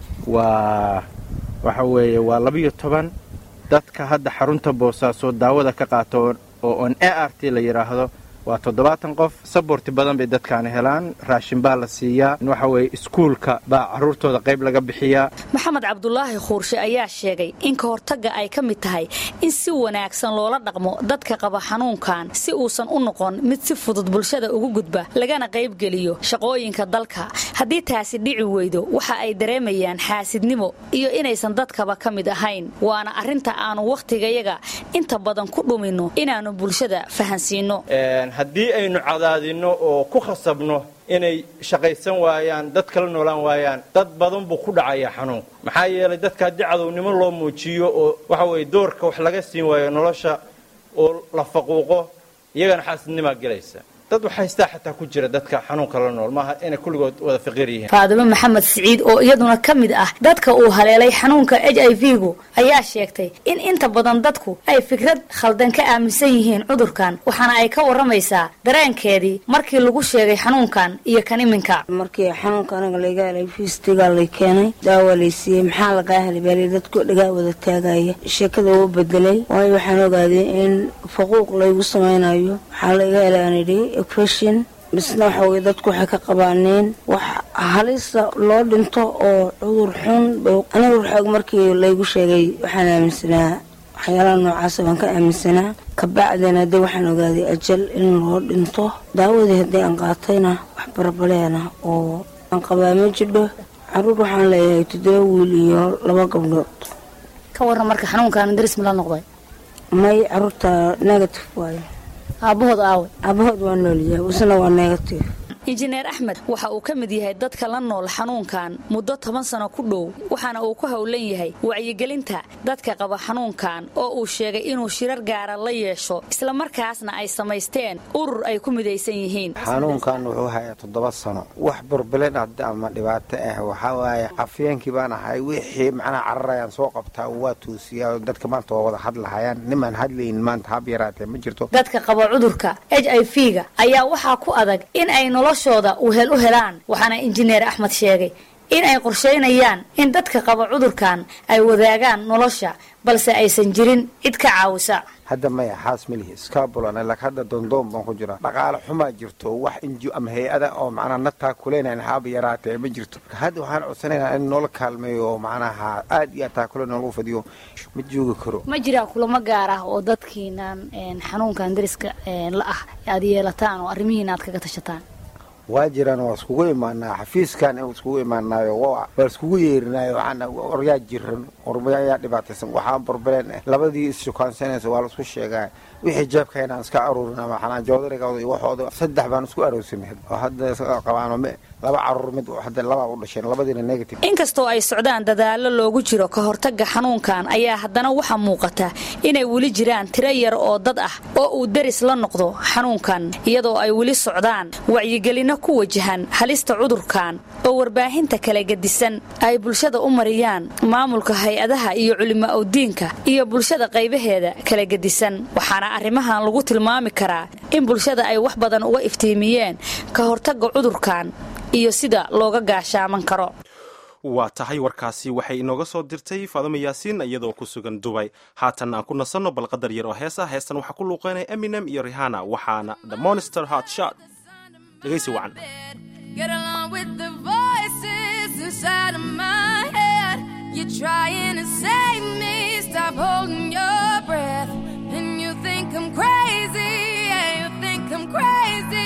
waa waxa weeye waa labiyo toban dadka hadda xarunta boosaaso daawada ka qaato oo on a r t la yidhaahdo waa toddobaatan qof saborti badan bay dadkaani helaan raashin baa la siiyaa waxa weeye iskuulka baa carruurtooda qayb laga bixiyaa maxamed cabdulaahi khuurshe ayaa sheegay in ka hortagga ay ka mid tahay in si wanaagsan loola dhaqmo dadka qaba xanuunkan si uusan u noqon mid si fudud bulshada ugu gudba lagana qaybgeliyo shaqooyinka dalka haddii taasi dhici weydo waxa ay dareemayaan xaasidnimo iyo inaysan dadkaba ka mid ahayn waana arrinta aanu wakhtigayaga inta badan ku dhuminno inaannu bulshada fahansiinno haddii aynu cadaadinno oo ku khasabno inay shaqaysan waayaan dad kala noolaan waayaan dad badan buu ku dhacayaa xanuunku maxaa yeelay dadka haddii cadownimo loo muujiyo oo waxa weeye doorka wax laga siin waayo nolosha oo la faquuqo iyagana xaasidnimaa gelaysa dad waxaystaa xataa ku jira dadka xanuunka la nool maaha inay kulligood wada faqiir yihiin faadimo maxamed siciid oo iyaduna ka mid ah dadka uu haleelay xanuunka h i v-gu ayaa sheegtay in inta badan dadku ay fikrad khaldan ka aaminsan yihiin cudurkan waxaana ay ka waramaysaa dareenkeedii markii lagu sheegay xanuunkan iyo kan iminka markii xanuunka anaga laga helay fiistigaa lay keenay daawa lay siiyey maxaa lagaa helay baalay dadku dhagaa wada taagaya sheekada uu bedelay waayo waxaan ogaaday in faquuq laygu samaynayo waxaa laga helay aan idhi equation misna waxa weye dadku waxay ka qabaaneen wax halisa loo dhinto oo cudur xun aniga waxaag markii laygu sheegay waxaan aaminsanaa waxyaalaha noocaasa baan ka aaminsanaa kabacdina de waxaan ogaaday ajal in loo dhinto daawadii haddii aan qaatayna wax barbaleena oo aan qabaa ma jidho caruur waxaan leeyahay toddoba wiil iyo laba gabdhood ka warran marka xanuunkan daris ma la noqday may caruurta negative waayo aabahood aawe aabahood waa noolyahay isna waa negative injineer axmed waxa uu ka mid yahay dadka la nool xanuunkan muddo toban sano ku dhow waxaana uu ku howlan yahay wacyigelinta dadka qaba xanuunkan oo uu sheegay inuu shirar gaara la yeesho isla markaasna ay samaysteen urur ay ku midaysan yihiin xanuunkan wuxuu hayaa toddoba sano wax burbulen ama dhibaato ah waxaa waaye afyeenkii baan ahay wixii macnaha cararayaan soo qabtaa waa tuusiyaa dadka maanta waa wada hadlahayaan nimaan hadlayn maanta hab yaraatee ma jirto dadka qaba cudurka h i v-ga ayaa waxaa ku adag in ay noloshooda u hel u helaan waxaana injineer axmed sheegay in ay qorshaynayaan in dadka qaba cudurkan ay wadaagaan nolosha balse aysan jirin cid ka caawisa hadda maya xaas milihi iskaabulan lak hadda dondoon baan ku jiraa dhaqaale xumaa jirto wax inji ama hay-ada oo macnaha nataa kuleynayn haaba yaraatee ma jirto hadda waxaan codsanaynaa in noola kaalmeeyo oo macnaha aad iyo taa kule noogu fadiyo ma joogi karo ma jiraa kulamo gaar ah oo dadkiinan xanuunkan dariska la ah aad yeelataan oo arrimihiina aad kaga tashataan waa jiraan waa iskugu imaanaa xafiiskan in iskugu imaanaayo waa iskugu yeerinaayo waxaana oryaa jiran oryaa dhibaataysan waxaan barbaleen labadii issukaansanaysa waa la isku sheegaa wixii jeebkayna aan iska aruurina waxaan joodariga iyo waxooda saddex baan isku aroosinay oo hadda qabaano laba caruur mid hadda laba u dhasheen labadiina negative inkastoo ay socdaan dadaallo loogu jiro ka hortagga xanuunkan ayaa haddana waxaa muuqata inay weli jiraan tiro yar oo dad ah oo uu daris la noqdo xanuunkan iyadoo ay weli socdaan wacyigelino ku wajahan halista cudurkan oo warbaahinta kala gedisan ay bulshada u mariyaan maamulka hay-adaha iyo culimo awdiinka iyo bulshada qaybaheeda kala gedisan waxaana arrimahan lagu tilmaami karaa in bulshada ay wax badan uga iftiimiyeen ka hortagga cudurkan iyo sida looga gaashaaman karo waa tahay warkaasi waxay inooga soo dirtay faadimo yaasiin iyadoo ku sugan dubay haatan aan ku nasanno balqadar yar oo heesa heestan waxaa ku luuqeynaya eminem iyo rihana waxaana the monster hot shot dhegaysi wacan Get along with the voices inside of my head. You're trying to save me, stop holding your breath. And you think I'm crazy, yeah, you think I'm crazy.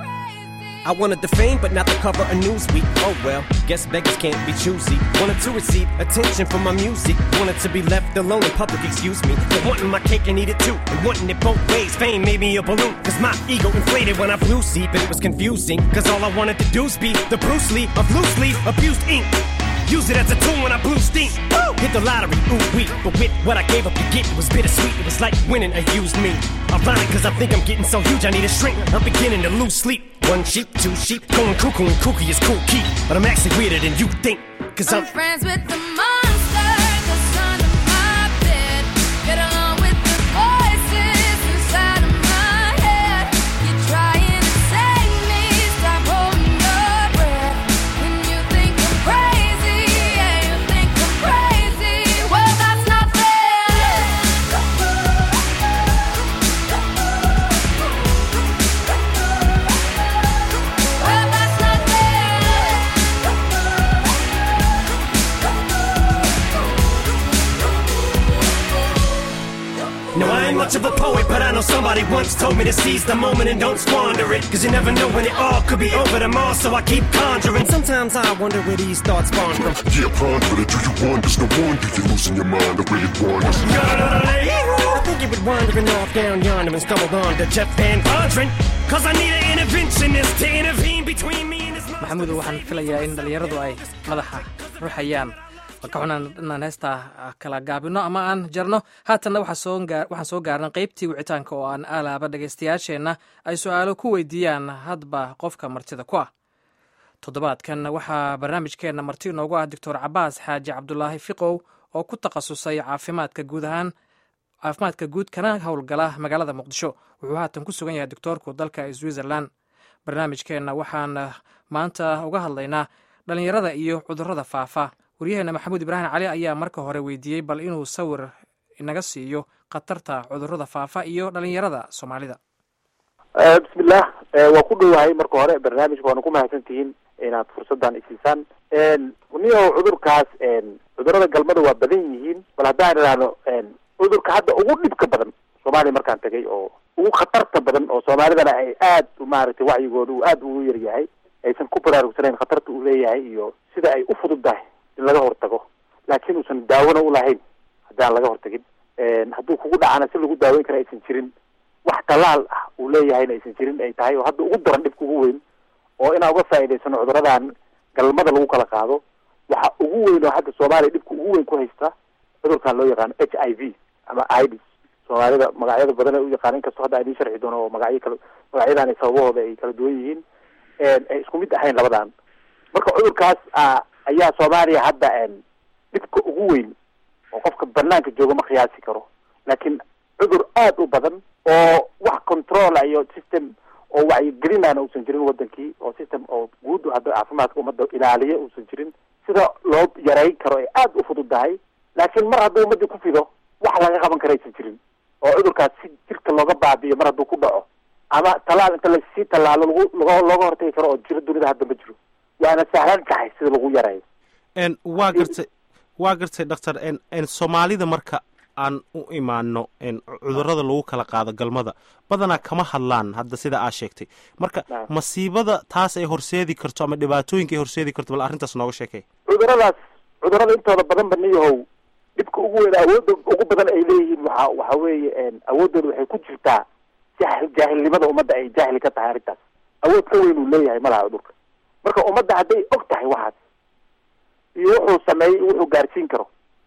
I wanted the fame, but not the cover of Newsweek. Oh well, guess beggars can't be choosy. Wanted to receive attention from my music. Wanted to be left alone in public, excuse me. But wanting my cake and eat it too. And wanting it both ways. Fame made me a balloon. Cause my ego inflated when I flew see. But it was confusing. Cause all I wanted to do is be the Bruce Lee of loosely abused ink. Use it as a tool when I blew steam. Woo! Hit the lottery, ooh wee. But with what I gave up to get, it was bittersweet. It was like winning a used me. Ironic cause I think I'm getting so huge I need a shrink. I'm beginning to lose sleep. One sheep, two sheep, going cuckoo and kooky is cool key. But I'm actually weirder than you think. Cause I'm, I'm friends with the monster that's under my bed. Get along with the voices much of a poet, but I know somebody once told me to seize the moment and don't squander it. Cause you never know when it all could be over tomorrow, so I keep conjuring. Sometimes I wonder where these thoughts spawn from. Yeah, ponder it, do you wonder? No wonder you're losing your mind the way it wanders. I think you were wandering off down yonder and stumbled on to Jeff Van Vondren. Cause I need an interventionist to intervene between me and his mother. maxamuud waxaan filayaa in dhalinyaradu ay madaxa ruxayaan ka xunaan inaan heestaa kala gaabino ama aan jarno. haatanna waxaan soo gaarnay qaybtii wicitaanka oo aan alaaba dhegaystayaasheenna ay su-aalo ku weydiiyaan hadba qofka martida ku ah. toddobaadkan waxaa barnaamijkeenna marti inoogu ah doctor cabaas xaaji cabdulaahi fiqow oo ku takhasusay caafimaadka guud ahaan caafimaadka guud kana howlgala magaalada muqdisho. wuxuu haatan ku sugan yahay doctoorku dalka switzerland. barnaamijkeenna waxaan maanta uga hadlaynaa dhalinyarada iyo cudurrada faafa. waryaheena maxamuud ibraahim cali ayaa marka hore weydiiyey bal inuu sawir inaga siiyo khatarta cudurrada faafa iyo dhalinyarada soomaalida. bismillaah waa ku dhowahay marka hore barnaamijka waana ku mahadsan tihiin inaad fursaddan isiisaan. niyow cudurkaas cudurrada galmada waa badan yihiin, bal haddaan idhaahno cudurka hadda ugu dhibka badan soomaaliya markaan tagay oo ugu khatarta badan oo soomaalidana ay aad maaragtay wacyigooda uu aad ugu yar yahay, aysan ku baraarugsanayn khatarta uu leeyahay iyo sida ay u fududdahay in laga hortago, laakiin uusan daawona u lahayn haddaan laga hortagin. hadduu kugu dhacana si lagu daaweyn kara aysan jirin, wax talaal ah uu leeyahayna aysan jirin ay tahay, oo hadda ugu daran dhibka ugu weyn oo inaan uga faa'iidaysano cudurradan galmada lagu kala qaado. waxa ugu weyn oo hadda soomaaliya dhibka ugu weyn ku haysta cudurkan loo yaqaano h i v ama aids. soomaalida magacyada badan ay u yaqaan, inkastoo hadda idiin sharxi doono oo magacyo kala magacyadan sababahooda ay kala duwan yihiin, ay isku mid ahayn labadan. marka cudurkaas ayaa soomaaliya hadda dhibka ugu weyn oo qofka banaanka jooga ma qiyaasi karo, laakiin cudur aad u badan oo wax control iyo system oo wacyigelinaana uusan jirin wadankii, oo system oo guud hadda caafimaadka ummadda ilaaliya uusan jirin, sida loo yareyn karo ay aad u fududdahay. laakiin mar hadduu ummadii ku fido wax laga qaban kara aysan jirin, oo cudurkaas si jirka looga baabi'iyo mar hadduu ku dhaco, ama talaal inta lasii tallaalo lagu looga hortagi karo oo jiro dunida hadda ma jiro, waana sahlan tahay sida lagu yareeyo. waa gartay waa gartay doctor soomaalida marka aan u imaano cudurrada lagu kala qaado galmada badanaa kama hadlaan hadda sida aa sheegtay. marka masiibada taas ay horseedi karto ama dhibaatooyinka ay horseedi karto bal arrintaas nooga sheekay. cudurradaas cudurrada intooda badan ba niyahow dhibka ugu weyn awoodda ugu badan ay leeyihiin waxa waxa weeye awooddooda waxay ku jirtaa jaahilnimada ummadda ay jaahil ka tahay. arrintaas awood ka weyn uu leeyahay malaha cudurka. marka ummadda hadday og tahay waxaas iyo wuxuu sameeyey wuxuu gaarsiin karo,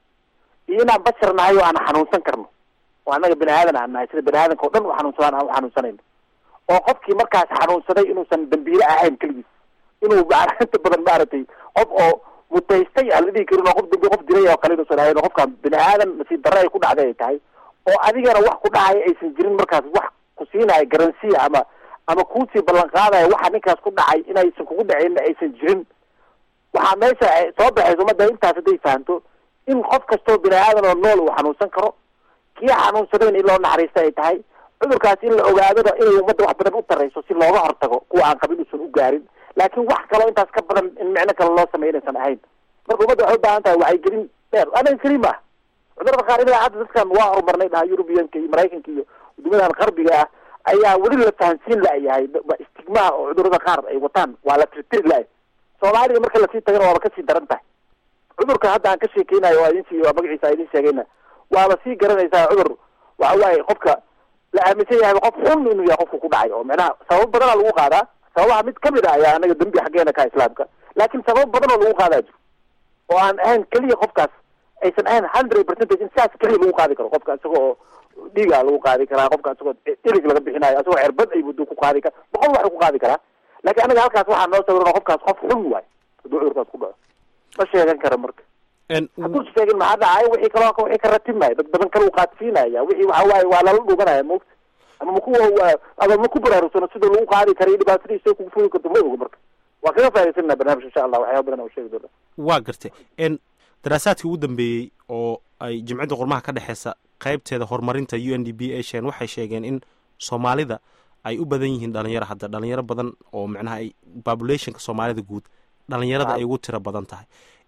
iyo inaan bashar nahay oo aan xanuunsan karno, oo annaga bini aadan aan nahay sida bini aadanka o dhan u xanuunsadaan aan u xanuunsanayno, oo qofkii markaas xanuunsaday inuusan dambiile ahayn keligiis, inuu inta badan maaragtay qof oo mutaystay aan la dhihi karin oo qof dambi qof dilay oo kale inuusan ahayn, oo qofkaan bini aadan nasiib darre ay ku dhacday ay tahay, oo adigana wax ku dhacaya aysan jirin markaas wax ku siinaya garansiya ama ama kuusii ballan qaadaya waxa ninkaas ku dhacay inaysan kugu dhacin aysan jirin. waxaa meesha soo baxaysa ummadda intaas hadday fahanto in qof kastoo bini aadan oo nool uu xanuunsan karo, kii xanuunsadayn in loo naxariista ay tahay, cudurkaas in la ogaadona inay ummadda wax badan u tarayso si looga hortago kuwa aan qabin uusan u gaarin, laakiin wax kaloo intaas ka badan in micno kale loo sameeyo inaysan ahayn. marka ummadda waxay u baahan tahay wacyigelin dheer. anaga keliya maaha cudurada qaar ilaa hadda dadkan waa horumarnay dhaha yurubiyanka iyo maraykanka iyo wadamadan qarbiga ah ayaa weli la fahansiin la-yahay istigmaha oo cudurada qaar ay wataan waa la tirtiri la-ay. soomaaliya marka lasii tagana waaba kasii daran tahay. cudurka hadda aan ka sheekeynayo waa idin siiyo magaciisa idin sheegayna waaba sii garanaysaa cudur waxa waaye qofka la aaminsan yahay qof xun inuu yahay qofka ku dhacay, oo macnaha sabab badanaa lagu qaadaa. sababaha mid kamid ah ayaa anaga dambi xaggeena ka islaamka, laakiin sabab badan oo lagu qaadaa jiro oo aan ahayn keliya qofkaas aysan ahayn hundred percentage in saas keliya lagu qaadi karo. qofka isagoo dhiiga lagu qaadi karaa, qofka isagoo ilig laga bixinayo, isagoo cirbad ay muddo ku qaadi kara, boqol wax ku qaadi karaa. laakiin anaga halkaas waxaa noo sawirana qofkaas qof xun waayo hadduu cudurkaas ku dhaco ma sheegan kara. marka hadduu sheegin maxaa dhacay wixii kaloo wixii ka ratibmaya dad badan kale u qaadsiinaya wixii waxa waaye waa lala dhuganaya moogta, ama maku ama maku baraarugsano sida lagu qaadi kara iyo dhibaatadiisa kugu fugi karto ma ogo. marka waa kaga faa'iidaysanaa barnaamij insha allah waxyaaba badan oo sheegi doona. waa gartay daraasaadkii ugu dambeeyey oo ay jimciyadda qormaha ka dhexeysa qaybteeda horumarinta u n d b asian waxay sheegeen in soomaalida ay u badan yihiin dhalinyaro. hadda dhalinyaro badan oo macnaha ay populationka soomaalida guud dhalinyarada ay ugu tiro badan tahay.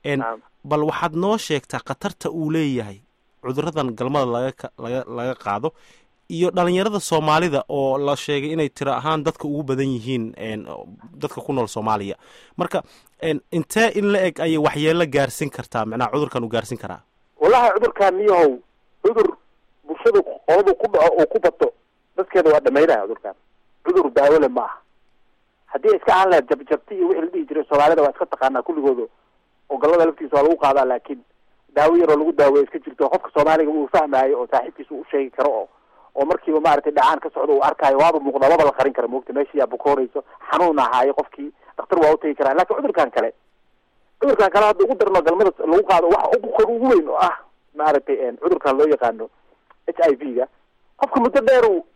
bal waxaad noo sheegtaa khatarta uu leeyahay cuduradan galmada laga laga laga qaado iyo dhalinyarada soomaalida oo la sheegay inay tiro ahaan dadka ugu badan yihiin dadka ku nool soomaaliya marka intee in la eg ayay waxyeelo gaarsin kartaa macnaha cudurkan uu gaarsin karaa wallahi cudurkan niyahow cudur bulshada qoladu ku dhaco oo ku bato dadkeeda waa dhamaynaya cudurkan cudur daawole ma aha haddii iska ahaan lahayd jabjabti iyo wixii la dhihi jiray soomaalida waa iska taqaanaa kulligooda oo gallada laftiisa waa lagu qaadaa laakiin daawo yaroo lagu daaweya iska jirto qofka soomaaliga uu fahmaayo oo saaxiibkiisa u sheegi karo oo oo markiiba maaragtay dhacaan ka socdo uu arkaayo waaba muuqda waba la qarin kara moogta meeshii yaa bukoorayso xanuun ahaayo qofkii dhakhtar waa utagi karaa laakiin cudurkan kale cudurkan kale hadda ugu darno galmada lagu qaado waxa ugu qor ugu weyn oo ah maaragtay cudurkan loo yaqaano h i v ga qofka muddo dheer uu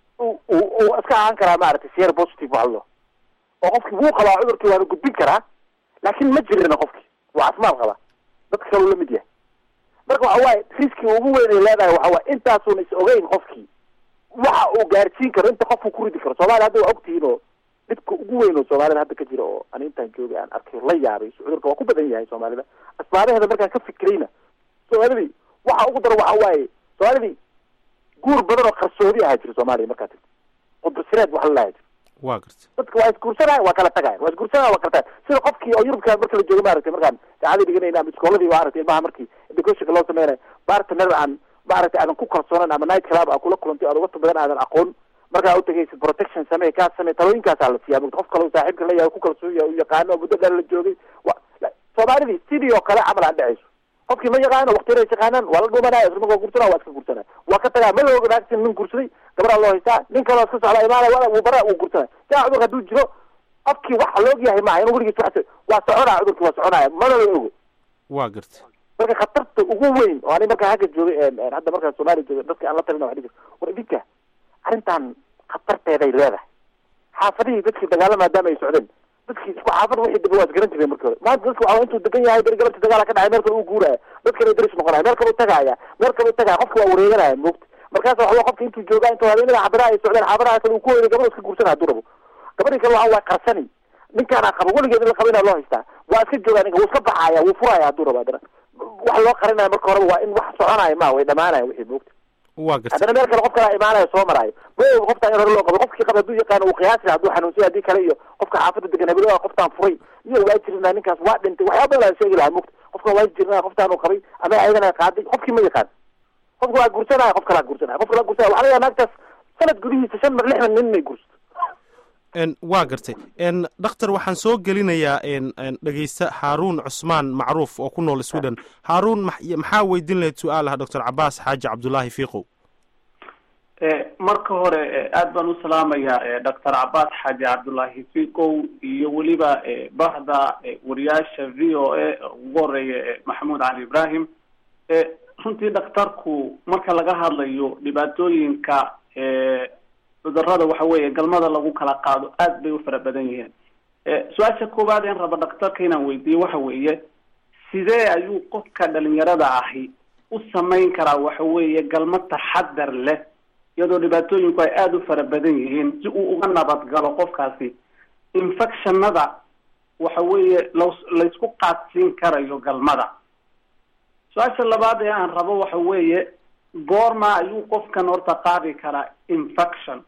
uu iska ahaan karaa maaragtay sero positive waxlo oo qofkii wuu qabaa cudurkii waana gudbin karaa laakiin ma jirina qofkii waa caafimaad qabaa dadka kaleu lamid yahay marka waxa waaye riski ugu weyn ay leedahay waxa waaye intaasuuna is ogeyn qofkii waxa uu gaarsiin karo inta qofku ku ridi karo soomaaliya hadda waa ogtihiin oo dhibka ugu weyn oo soomaalida hadda ka jira oo ani intaan joogay aan arkay la yaabay cudurka waa ku badan yahay soomaalida asbaabaheeda markaan ka fikirayna soomaalidii waxa ugu daro waxa waaye soomaalidii guur badan oo qarsoodi ahaa jira soomaaliya markaa tirta qudbasireed wax la lahaa jira waa garta dadka waa isguursanaya waa kala tagayan waa isguursanaya waa kala tagayan sida qofkii oo yurubka marka la joogo maaragtay markaan saacadii dhiganayna ama iskooladii maaragtay ilmaha markii educationka loo sameynayo bartner aan maaragtay aadan ku kalsoonan ama night club aa kula kulantay ood waqti badan aadan aqoon markaa utagaysid protection samee kaas samee talooyinkaasaa la siiyaa qof kale saaxiibka la yahay ku kalsoon yahay u yaqaano oo muddo dheer la joogay soomaalidii sidii oo kale camal aan dhacayso qofkii ma yaqaano waqtiyada is yaqaanaan waa la dhumanaya isna waa gursanaa waa iska gursanaya waa ka tagaa ma la ognaagsin nin gursaday gabadhaa loo haystaa nin kaloo iska socdaa imaanaya waa wuu bara wuu gursanaya kaa cudurka hadduu jiro qofkii waxa la og yahay maaha inuu weligiis wax waa soconaya cudurkii waa soconaya mana la ogo waa garta marka khatarta ugu weyn oo ani markaa hagga joogay hadda markaa soomaaliya joogay dadka aan la talina waa dhigi war idinka arrintan khatarteeday leedahay xaafadihii dadkii dagaala maadaama ay socdeen dadkii isku xaafad wixii dega waa isgaran jireen markii hore maanta dadka waxaa intuu degan yahay beri galabta dagaala ka dhacay meel kale uu guuraya dad kale daris noqonaya meel kale u tagaaya meel kale u tagaya qofka waa wareeganaya moogta markaas waxaa qofka intuu joogaa intuu habeenada xabadaha ay socdeen xaabadaha kale uu ku weyday gabadha iska guursanaya hadduu rabo gabadhii kale waxa waa qarsani ninkaana qabo weligeed in la qabo inaa loo haystaa waa iska joogaa ninka wuu iska baxaya wuu furaya hadduu rabo haddana wax loo qarinaya marka horeba waa in wax soconaya ma way dhamaanaya wixii moogta waa garta haddana meel kale qof kalaa imaanaya soo maraayo ma og qoftaan in hore loo qabo qofkii qaba hadduu yaqaano uu qiyaasi hadduu xanuunsiya haddii kale iyo qofka xaafadda degan habelo qoftaan furay iyo waa jirnaa ninkaas waa dhintay waxyaaba badan sheegi lahaa mugta qofkan waa jirnaa qoftaan uu qabay ama ayagana qaaday qofkii ma yaqaan qofka waa gursanaya qof kalaa gursanaya qof kalaa gursanaya waxaa laga yaaba naagtaas sanad gudihiisa shan mar lix mar nin inay gursato waa gartay dhakhtar waxaan soo gelinayaa dhegeysta haaruun cusmaan macruuf oo ku nool sweden haaruun maxaa weydiin lahayd su-aalaha doctor cabaas xaaji cabdullaahi fiiqow marka hore aad baan u salaamayaa doctor cabaas xaaji cabdullaahi fiiqow iyo weliba bahda wariyaasha v o a ugu horeeya maxamuud cali ibrahim runtii dhakhtarku marka laga hadlayo dhibaatooyinka cudurada waxa weeye galmada lagu kala qaado aad bay u fara badan yihiin su-aasha koowaad een raba dhakhtarka inaan weydiiyo waxa weeye sidee ayuu qofka dhalinyarada ahi u samayn karaa waxa weeye galmo taxadar leh iyadoo dhibaatooyinku ay aada u fara badan yihiin si uu uga nabadgalo qofkaasi infectionada waxa weeye la laysku qaadsiin karayo galmada su-aasha labaad ee aan rabo waxa weeye goorma ayuu qofkan horta qaadi karaa infection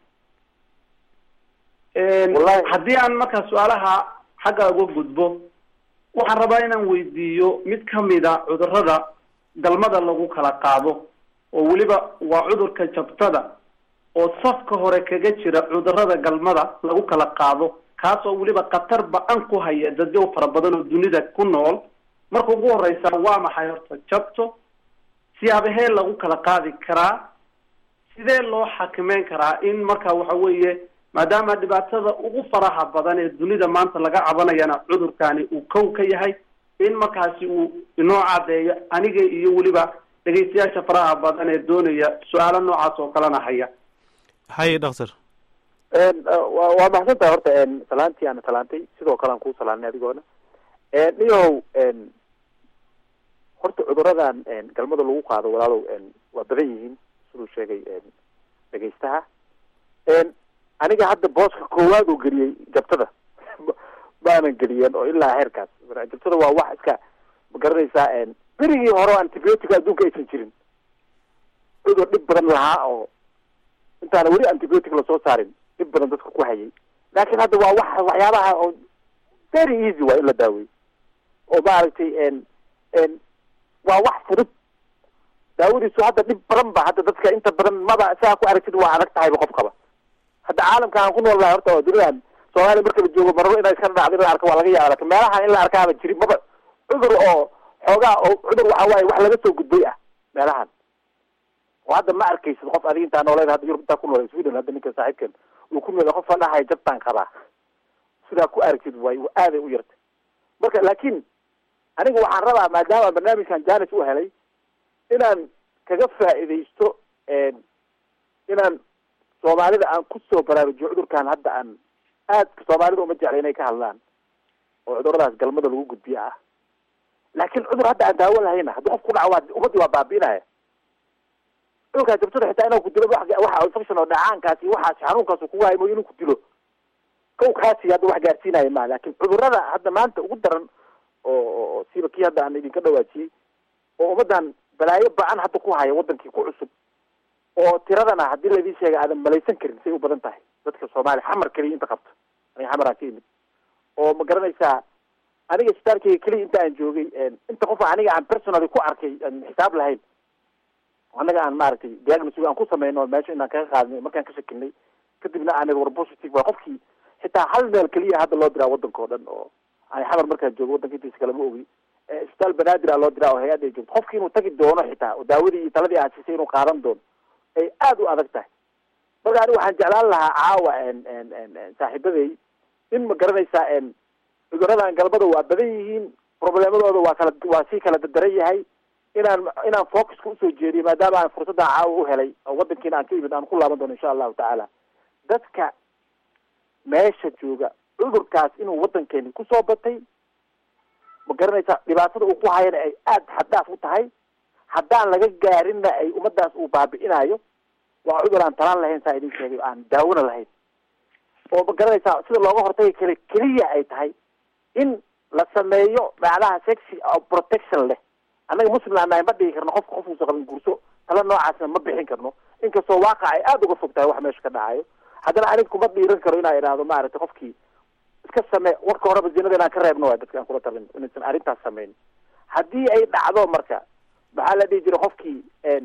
haddii aan markaa su-aalaha xagga uga gudbo waxaan rabaa inaan weydiiyo mid kamida cudurada galmada lagu kala qaado oo weliba waa cudurka jabtada oo safka hore kaga jira cudurada galmada lagu kala qaado kaas oo weliba khatar ba-an ku haya dadyo fara badan oo dunida ku nool marka ugu horeysa waa maxay horta jabto siyaabahee lagu kala qaadi karaa sidee loo xakameyn karaa in marka waxa weeye maadaama dhibaatada ugu faraha badan ee dunida maanta laga cabanayana cudurkani uu kow ka yahay in markaasi uu inoo cadeeyo aniga iyo weliba dhegeystayaasha faraha badan ee doonaya su-aalo noocaas oo kalena haya haye doctor waa mahadsantahay horta salaantii aana salaantay sidoo kale aan kuu salaanay adigoona niyow horta cuduradan galmada lagu qaado walaalow waa badan yihiin siduu sheegay dhegeystaha aniga hadda booska koowaad uu geliyey jabtada maanan geliyeen oo ilaa heerkaas jabtada waa wax iska ma garanaysaa berigii hore antibiotic adduunka aysan jirin cudur dhib badan lahaa oo intaana weli antibiotic lasoo saarin dhib badan dadka ku hayay laakiin hadda waa wax waxyaabaha oo very easy waa in la daaweeyo oo maaragtay n n waa wax fudud daawadiisu hadda dhib badan ba hadda dadka inta badan maba saa ku aragtid waa adag tahayba qof qaba hadda caalamka aan ku nool nahay horta oo dunidan soomaaliya marka la joogo marro inay iska dhacdo in la arko waa laga yaaba lakin meelahan in la arkaaba jirin maba cudur oo xoogaa oo cudur waxa waaye wax laga soo gudbay ah meelahan oo hadda ma arkaysid qof adiga intaa nooleed hadda yurub intaa ku noolay sweden hadda ninka saaxiibkan uu ku noolay qof fadhahay jabtaan qabaa sidaa ku aragtid waay aaday u yartay marka laakiin aniga waxaan rabaa maadaama barnaamijkan janis u helay inaan kaga faa'iidaysto inaan soomaalida aan kusoo baraarujiyo cudurkan hadda aan aadka soomaalida uma jecla inay ka hadlaan oo cuduradaas galmada lagu gudbiyo ah laakiin cudur hadda aan daawo lahayna haddii qof ku dhaco waa ummadii waa baabi'inaya cudurkaas jabtada xitaa inuu ku dilo waxa infection oo dhacaankaasi waxaas xanuunkaas kugu haymo inuu ku dilo kow kaasi hadda wax gaarsiinaya ma laakiin cudurada hadda maanta ugu daran oo siiba kii hadda aan idinka dhawaajiyey oo ummadan balaayo ba-an hadda ku haya wadankii ku cusub oo tiradana haddii laidin sheega aadan malaysan karin say u badan tahay dadka soomaaliya xamar keliya inta qabto aniga xamaraan ka imid oo ma garanaysaa aniga isbitaalkayga keliya inta aan joogay inta qof aniga aan personally ku arkay aan xisaab lahayn annaga aan maaragtay diagnosig aan ku sameyno meesha inaan kaga qaadnay markaan ka shakinay kadibna aan war positive waa qofkii xitaa hal meel keliya hadda loo diraa wadanka oo dhan oo ay xamar markaan joogo wadanka intiisa kale ma ogi isbitaal banaadir loo diraa oo hay-adda ay joogto qofkii inuu tagi doono xitaa oo daawadii iyo taladii aad siisay inuu qaadan doono ay aada u adag tahay marka aniga waxaan jeclaan lahaa caawa saaxiibaday in ma garanaysaa cuduradan galmada waa badan yihiin problemadooda waa kala waa sii kala dadaran yahay inaan inaan focuska usoo jeediyo maadaama aan fursaddan caawa u helay oo wadankiina aan ka imid aan ku laaban doono insha allahu tacaala dadka meesha jooga cudurkaas inuu wadankeeni kusoo batay ma garanaysaa dhibaatada uu ku hayana ay aada xaddhaaf u tahay haddaan laga gaarinna ay ummadaas uu baabi'inayo waa cudur aan talaan lahayn saa idin sheegay aan daawona lahayn oo ma garanaysaa sida looga hortagi kale keliya ay tahay in la sameeyo macnaha sexy protection leh annaga muslimna nahay ma dhigi karno qofka qofuusa qabin gurso tala noocaasna ma bixin karno inkastoo waaqa ay aada uga fog tahay wax meesha ka dhacayo haddana aniga kuma dhiiran karo inaa idhaahdo maaragtay qofkii iska samee warka horeba zinada inaan ka reebno waay dadka aan kula talin inaysan arrintaas sameyn haddii ay dhacdo marka maxaa la dhihi jiray qofkii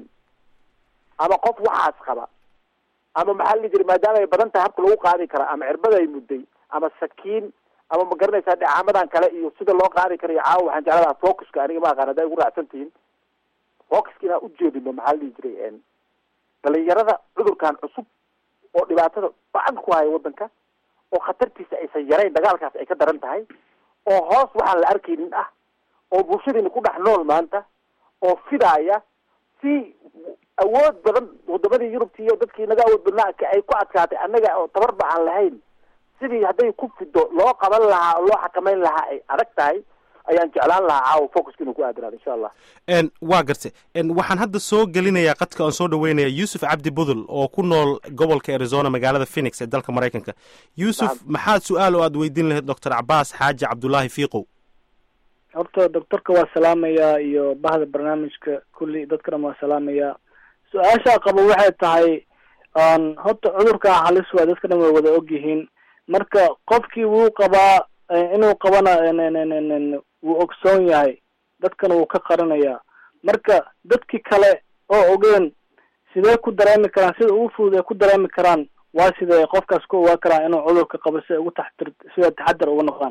ama qof waxaas qaba ama maxaa la dhihi jiray maadaama ay badan tahay habka lagu qaadi karaa ama cirbada ay mudday ama sakiin ama ma garanaysaa dhacaamadan kale iyo sida loo qaadi karayo caawa waxaan jecladaa focuska aniga ma aqaan hadday ugu raacsan tihiin focuska inaan ujeedino maxaa la dhihi jiray dhalinyarada cudurkan cusub oo dhibaatada bacad ku haya wadanka oo khatartiisa aysan yarayn dagaalkaas ay ka daran tahay oo hoos waxaan la arkaynin ah oo bulshadiina ku dhex nool maanta oo fidaaya si awood badan wadamadii yurubta iyo dadkii naga awood badnaa ay ku adkaatay annaga oo tabarba aan lahayn sidii hadday ku fido loo qaban lahaa oo loo xakameyn lahaa ay adag tahay ayaan jeclaan lahaa caawa focuska inuu ku aadiraado insha allah waa garta waxaan hadda soo gelinayaa qadka aan soo dhaweynaya yuusuf cabdi budul oo ku nool gobolka arizona magaalada phoenix ee dalka maraykanka yuusuf maxaad su-aal oo aada weydiin lahayd doctor cabaas xaaji cabdullaahi fiiqow horta doctorka waa salaamayaa iyo bahda barnaamijka kulli dadkana waa salaamayaa su-aashaa qabo waxay tahay horta cudurkaa halis waa dadka dhan way wada ogyihiin marka qofkii wuu qabaa inuu qabana wuu ogsoon yahay dadkana wuu ka qarinayaa marka dadki kale oo ogeen sidee ku dareemi karaan sida ugu fudud ay ku dareemi karaan waa sidee qofkaas ku ogaa karaan inuu cudurka qabo si ay ugu taxtir sida taxadar uga noqdaan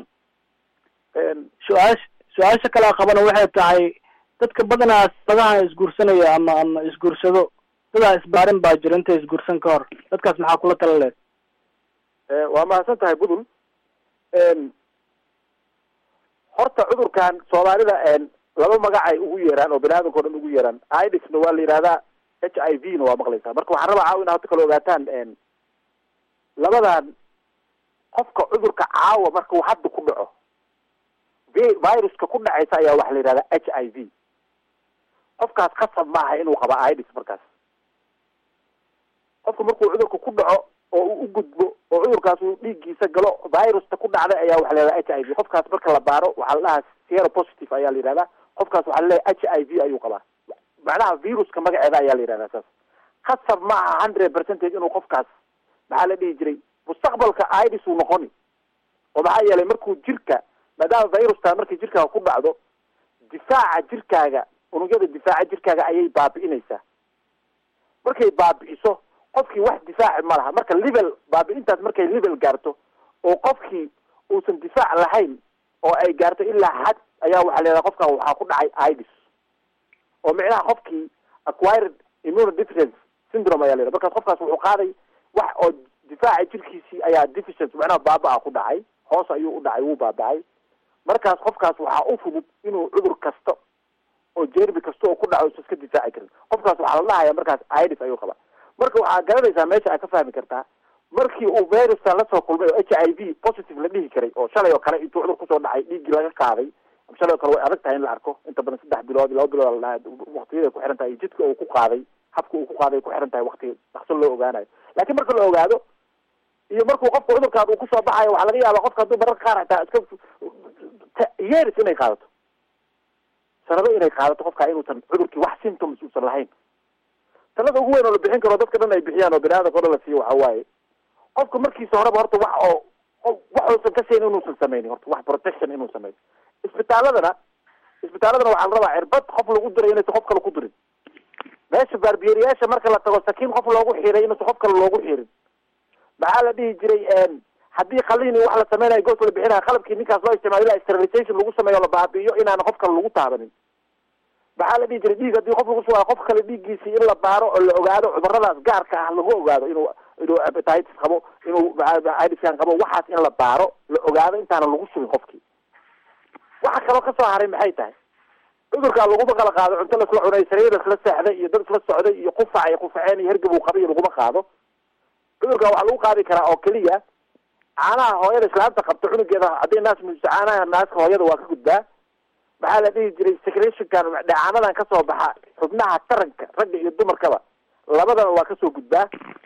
su-aash su-aasha kalea qabana waxay tahay dadka badanaa lagaha isguursanaya ama ama isguursado dadaa isbaarin baa jira intay isguursan ka hor dadkaas maxaa kula tala leed waa mahadsan tahay budul horta cudurkan soomaalida laba magac ay ugu yeeraan oo bani aadamka o dhan ugu yeeraan idisna waa la yihahdaa h i v na waa maqlaysaa marka waxaan rabaa caawa ina horta kala ogaataan labadan qofka cudurka caawa marka uu hadda ku dhaco viruska ku dhacaysa ayaa waxa la yihahdaa h i v qofkaas khasab maaha inuu qaba idis markaas qofka markuu cudurka ku dhaco oo uu u gudbo oo cudurkaas uu dhiiggiisa galo virusta ku dhacday ayaa waxa la yihahdaa h i v qofkaas marka la baaro waxaa la dhahaa sero positive ayaa la yihahdaa qofkaas waxaa la leeyahay h i v ayuu qabaa macnaha viruska magaceeda ayaa la yihahdaa saas khasab ma aha hundred percentage inuu qofkaas maxaa la dhihi jiray mustaqbalka idis uu noqoni oo maxaa yeelay markuu jirka maadaama virusta markay jirkaaga ku dhacdo difaaca jirkaaga unugyada difaaca jirkaaga ayay baabi'inaysaa markay baabi'iso qofkii wax difaaci ma laha marka level baabi'intaas markay level gaarto oo qofkii uusan difaac lahayn oo ay gaarto ilaa xad ayaa waxaa la yidhaha qofkan waxaa ku dhacay idis oo micnaha qofkii acquired immunodeficiency syndrome ayaa la yidhaha markaas qofkaas wuxuu qaaday wax oo difaaca jirkiisii ayaa deficiency macnaha baaba-a ku dhacay hoos ayuu u dhacay wuu baaba-ay markaas qofkaas waxaa u fudud inuu cudur kasta oo jerbi kasta oo ku dhaco iska difaaci karin qofkaas waxaa la dhahaya markaas idis ayuu qabaa marka waxaa garanaysaa meesha aad ka fahmi kartaa markii uu viruska lasoo kulmay oo h i v positive la dhihi karay oo shalay oo kale intuu cudur kusoo dhacay dhiiggii laga qaaday shalay oo kale way adag tahay in la arko inta badan saddex bilood laba bilood la dhaha waktiyada ku xiran tahay iyo jidka uu ku qaaday habka uu ku qaaday ku xiran tahay waktiga dhaqso loo ogaanayo laakiin marka la ogaado iyo markuu qofka cudurkaad uu kusoo baxayo waxaa laga yaabaa qofka hadduu mararka qaar xitaa iska yeris inay qaadato sanado inay qaadato qofkaa inuusan cudurkii wax symptoms uusan lahayn talada ugu weyn oo la bixin karo dadka dhan ay bixiyaan oo biniaadamka o dhan la siiyo waxa waaye qofka markiisa horeba horta wax oo waxuusan ka shayn inuusan sameynin horta wax protection inuu sameyn isbitaaladana isbitaaladana waxaa la rabaa cirbad qof lagu diray inaysan qof kale ku dirin meesha baarbiyeeriyaasha marka la tago sakiin qof loogu xiray inaysan qof kale loogu xirin maxaa la dhihi jiray haddii qalini wax la sameynayo goos la bixinayo qalabkii ninkaas loo isticmaalo ilaa sterilization lagu sameeyo la baabi'iyo inaana qof kale lagu taabanin maxaa la dhihi jiray dhiig haddii qof lagu sugayo qof kale dhiiggiisii in la baaro oo la ogaado cuduradaas gaarka ah lagu ogaado inuu inuu hepatitis qabo inuu idiskan qabo waxaas in la baaro la ogaado intaana lagu sugin qofkii waxa kaloo kasoo haray maxay tahay cudurkaa laguma kala qaado cunto laisla cunay sariir isla seexday iyo dad isla socday iyo qufac iyo qufaceen iyo hergab uu qabay iyo laguma qaado cudurkaa waxaa lagu qaadi karaa oo keliya caanaha hooyada islaamta qabto cunugeeda hadday naas muujiso caanaha naaska hooyada waa ka gudbaa maxaa la dhihi jiray secretionkan dheecaanadan kasoo baxa xubnaha taranka ragga iyo dumarkaba labadaba waa kasoo gudbaa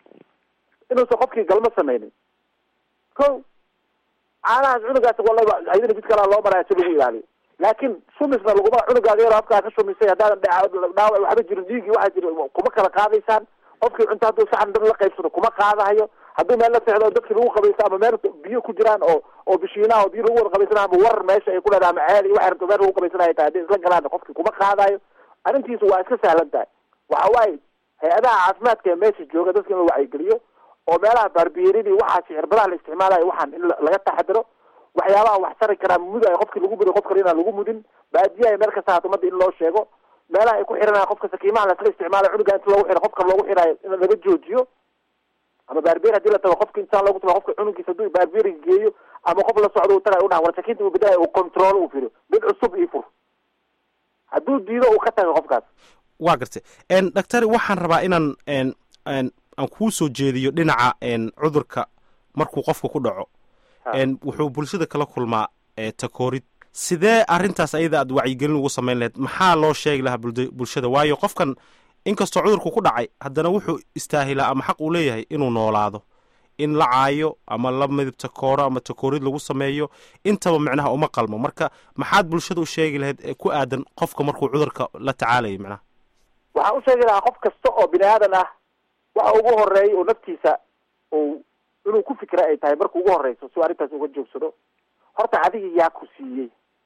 inuusan qofkii galmo sameynin ko caanahaas cunugaas walaba ayadana jid kalaa loo maraya si lagu ilaaliyo laakiin shumisna laguma cunugaaga yaro afkaa ka shumisay haddaadan dhaawac waxba jirin dhiigii waxaa jira kuma kala qaadaysaan qofkii cunto hadduu saxan dad la qaybsado kuma qaadahayo hadduu meel la seexdo oo dadkii lagu qabaysto ama meel biyo ku jiraan oo oo bishiinaha oo biyo lagu wada qabaysana ama war meesha ay ku leedahay ama ceel iyo waxay rabto meel lagu qabaysanaya tahay hadday isla galaan qofkii kuma qaadayo arrintiisu waa iska sahlan tahay waxa waaye hay-adaha caafimaadka ee meesha jooga dadka in la wacyigeliyo oo meelaha baarbiyeeridii waxaas cirbadaha la isticmaalayo waxaan in laga taxadiro waxyaabaha wax sari karaa mudayo qofkii lagu muday qof kale inaan lagu mudin baadiyaha meel kasta haat umada in loo sheego meelaha ay ku xiranaya qofka sakiimaha lasla isticmaalayo cunuga inta loogu xiro qofka loogu xiraayo in laga joojiyo ama baarbiyer hadii la tago qofka insaan loogu talo qofka cunugiisa hadduu baarbiyeriga geeyo ama qof la socdo u tagay u dhaha war sakiinta uu bedelayo uu control uu firo mid cusub ii fur hadduu diido uu ka tago qofkaas waa gartay doctor waxaan rabaa inaan aan kuu soo jeediyo dhinaca cudurka markuu qofka ku dhaco wuxuu bulshada kala kulmaa takoorid sidee arrintaas ayada aad wacyigelin ugu samayn lahayd maxaa loo sheegi lahaa bulshada waayo qofkan inkastoo cudurku ku dhacay haddana wuxuu istaahilaa ama xaq uu leeyahay inuu noolaado in la caayo ama la midib takooro ama takoorid lagu sameeyo intaba micnaha uma qalmo marka maxaad bulshada u sheegi lahayd ku aadan qofka markuu cudurka la tacaalayo micnaha waxaan u sheegi lahaa qof kasta oo bini aadan ah waxa ugu horeeya oo naftiisa uu inuu ku fikra ay tahay marka ugu horeyso si arrintaas uga joogsado horta adiga yaa ku siiyey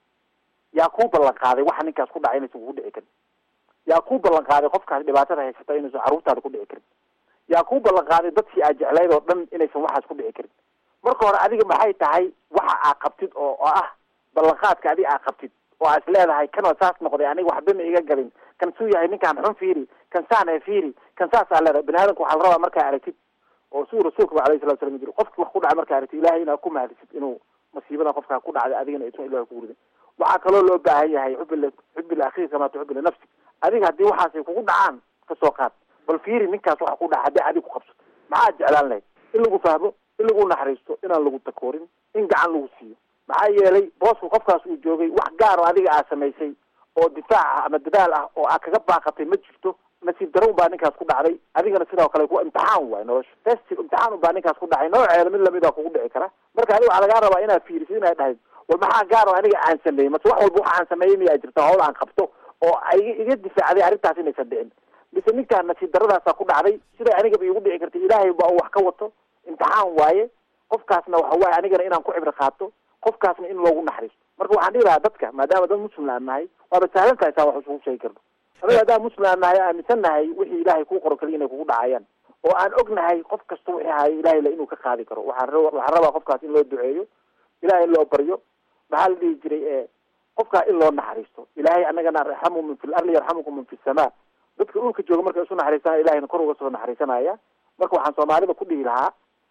yaa kuu ballan qaaday waxa ninkaas ku dhacay inaysan kugu dhici karin yaa kuu ballan qaaday qofkaas dhibaatada haysata inaysan carruurtaada ku dhici karin yaa kuu ballan qaaday dadkii aad jeclayd oo dhan inaysan waxaas ku dhici karin marka hore adiga maxay tahay waxa aa qabtid oo oo ah ballanqaadka adiga aa qabtid oo aa is leedahay kan oo saas noqday aniga waxba ma iga galin kan suu yahay ninkaan xun fiiri kan saan ee fiiri kan saas aa leedahay bini aadamka waxaa la rabaa markaa aragtid oo suu rasuulkaba alayhi salatu salam jiri qofki wax ku dhacay markaa aragtid ilahay inaa ku mahadisid inuu masiibada qofkaa ku dhacday adigana aysan ilahi kugu ridin waxaa kaloo loo baahan yahay xubil xubil akhiir kamaa tuxubi linafsik adiga haddii waxaasay kugu dhacaan kasoo qaad bal fiiri ninkaas waxa ku dhaca haddii adig ku qabsato maxaad jeclaan lahayd in lagu fahmo in lagu naxariisto inaan lagu takoorin in gacan lagu siiyo maxaa yeelay boosku qofkaas uu joogay wax gaar oo adiga aad samaysay oo difaac ah ama dadaal ah oo aad kaga baaqatay ma jirto nasiib daro un baa ninkaas ku dhacday adigana sidoo kale ku imtixaan waay nolosha testi imtixaan un baa ninkaas ku dhacay nooceeda mid lamid a kugu dhici kara marka adiga waxaa lagaa rabaa inaad fiirisid inaad dhahayd wal maxaa gaar oo aniga aan sameeyey mase wax walba waxa aan sameeyey miyaa jirta hawl aan qabto oo ay iga difaacday arrintaas inaysan dhicin mise ninkaan nasiib daradaasaa ku dhacday siday anigaba iigu dhici kartay ilaahay baa uu wax ka wato imtixaan waaye qofkaasna waxa waaye anigana inaan ku cibro qaato qofkaasna in loogu naxariisto marka waxaan dhihi lahaa dadka maadaama dad muslim aan nahay waaba sahlan tahay saa wax isugu sheegi karno anaga haddaan muslim aan nahay aaminsan nahay wixii ilaahay kuu qoro kaliya inay kugu dhacayaan oo aan ognahay qof kasta wixii hayo ilaahay la inuu ka qaadi karo waxaan ra waxaan rabaa qofkaas in loo duceeyo ilahay in loo baryo maxaa la dhihi jiray e qofkaa in loo naxariisto ilaahay annagana arxamu min fi larli yarxamukum min fi samaa dadka dhulka jooga markay isu naxariisanaya ilahayna kor uga soo naxariisanaya marka waxaan soomaalida ku dhihi lahaa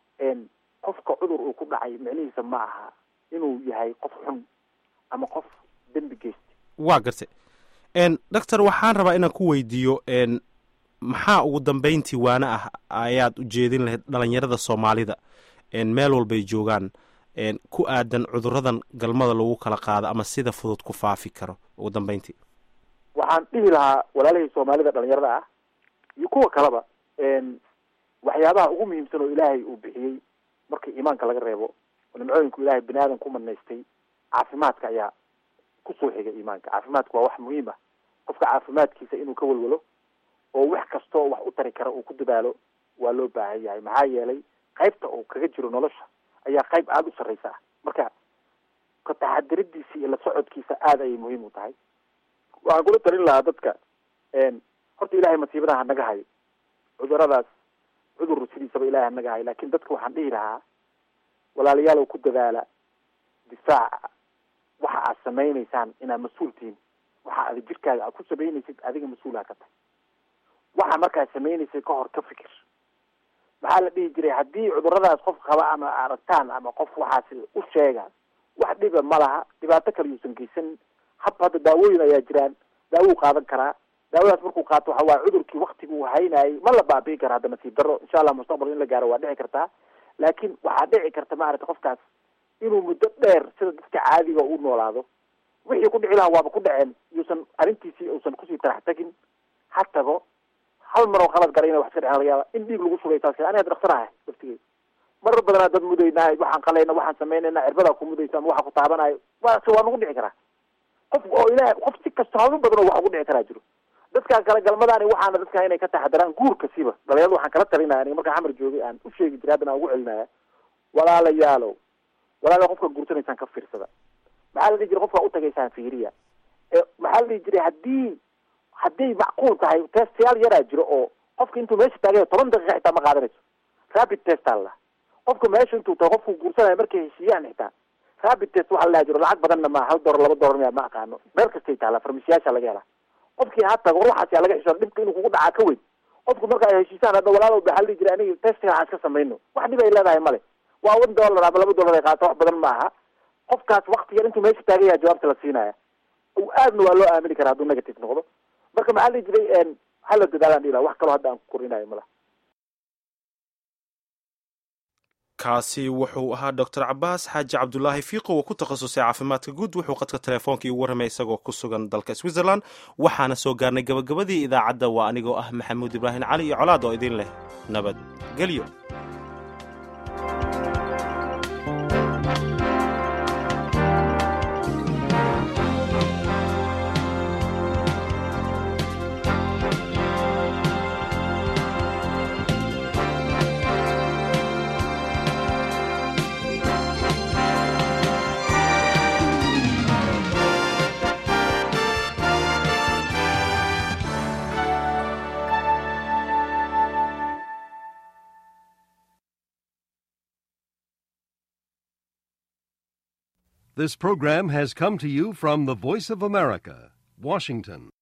qofka cudur uu ku dhacay micnihiisa ma aha inuu yahay qof xun ama qof dembi geysta waa gartay doctor waxaan rabaa inaan ku weydiiyo maxaa ugu dambeyntii waana ah ayaad ujeedin lahayd dhalinyarada soomaalida meel walbay joogaan ku aadan cuduradan galmada lagu kala qaado ama sida fudud ku faafi karo ugu dambeyntii waxaan dhihi lahaa walaalihii soomaalida dhalinyarada ah iyo kuwa kaleba waxyaabaha ugu muhiimsan oo ilaahay uu bixiyey markii iimaanka laga reebo oo nimcooyinku ilaahay bini aadan ku manaystay caafimaadka ayaa kusoo xiga iimaanka caafimaadku waa wax muhiim ah qofka caafimaadkiisa inuu ka walwalo oo wax kastoo wax u tari kara uu ku dadaalo waa loo baahan yahay maxaa yeelay qaybta uu kaga jiro nolosha ayaa qayb aada u sarraysa ah marka ka taxadiradiisa iyo la socodkiisa aada ayay muhiim u tahay waxaan kula talin lahaa dadka horta ilaahay masiibadaha hanaga hayo cuduradaas cudur sidiisaba ilahay hanaga hayo laakin dadka waxaan dhihi lahaa walaalayaalow ku dadaala difaaca waxa aad samaynaysaan inaad mas-uul tihiin waxa aad jirkaaga aad ku samaynaysid adiga mas-uulaa ka tahay waxa markaad samaynaysid ka hor ka fikir maxaa la dhihi jiray haddii cuduradaas qof qaba ama aragtaan ama qof waxaasi u sheega wax dhiba ma laha dhibaato kale yuusan geysan hab hadda daawooyin ayaa jiraan daawuu qaadan karaa daawadaas markuu qaato waxa waaye cudurkii waktiguu haynayay ma la baabi'i kara hadda nasiib darro insha allah mustaqbal in la gaaro waa dhici kartaa laakiin waxaa dhici karta maaragta qofkaas inuu muddo dheer sida dadka caadiga u noolaado wixii ku dhici lahaa waaba ku dhaceen yuusan arrintiisii uusan kusii tarax tagin ha tago hal maroo qalad garay ina wax iska dhexen laga yaaba in dhiig lagu shugay taas aniga dhaktaraha laftigeeda marar badanaa dad mudaynaa waxaan qalayna waxaan samaynayna cirbadaa ku mudaysa ama waxa ku taabanayo waa se waa nagu dhici karaa qof oo ilaah qof si kasta haba badan oo wax ugu dhici karaa jiro dadkaa kale galmadaani waxaana dadkaa inay ka taxadaraan guurka siba dhalinyarada waxaan kala talinaya aniga markaan xamar joogay aan u sheegi jiray haddana aan ugu celinaya walaalayaalow walaala qofka guursanaysaan ka fiirsada maxaa la dhihi jiray qofkaa utagaysaan fiiriya maxaa la dhihi jiray haddii hadday macquul tahay testayaal yaraa jiro oo qofka intuu meesha taagay toban daqiiqa xitaa ma qaadanayso rapid test alla qofka meesha intuu tago qofku guursanaya markay heshiiyaan xitaa rapid test waxaa la jiro lacag badanna ma hal dolar laba dolar miya ma aqaano meel kastay taala farmashiyaasha laga helaa qofkii ha tago war waxaas yaa laga xishoon dhibka inuu kugu dhacaa ka weyn qofku marka ay heshiisaan hadda walaalow ba xal jira aniga testiga aan iska samayno wax dhib ay leedahay male waa one dollar ama laba dollar ay qaato wax badan ma aha qofkaas wakti yar intuu meesha taagayaa jawaabta la siinaya aadna waa loo aamini karaa hadduu negative noqdo marka maxaa la jiray hala dadaalaan dhila wax kaloo hadda aan ku korinayo mala kaasi wuxuu ahaa doctor cabaas xaaji cabdulaahi fiiqo oo ku takhasusay caafimaadka guud wuxuu qadka telefoonka igu warramay isagoo ku sugan dalka switzerland waxaana soo gaarnay gabagabadii idaacadda waa anigoo ah maxamuud ibraahim cali iyo colaad oo idin leh nabad gelyo This program has come to you from the Voice of America, Washington.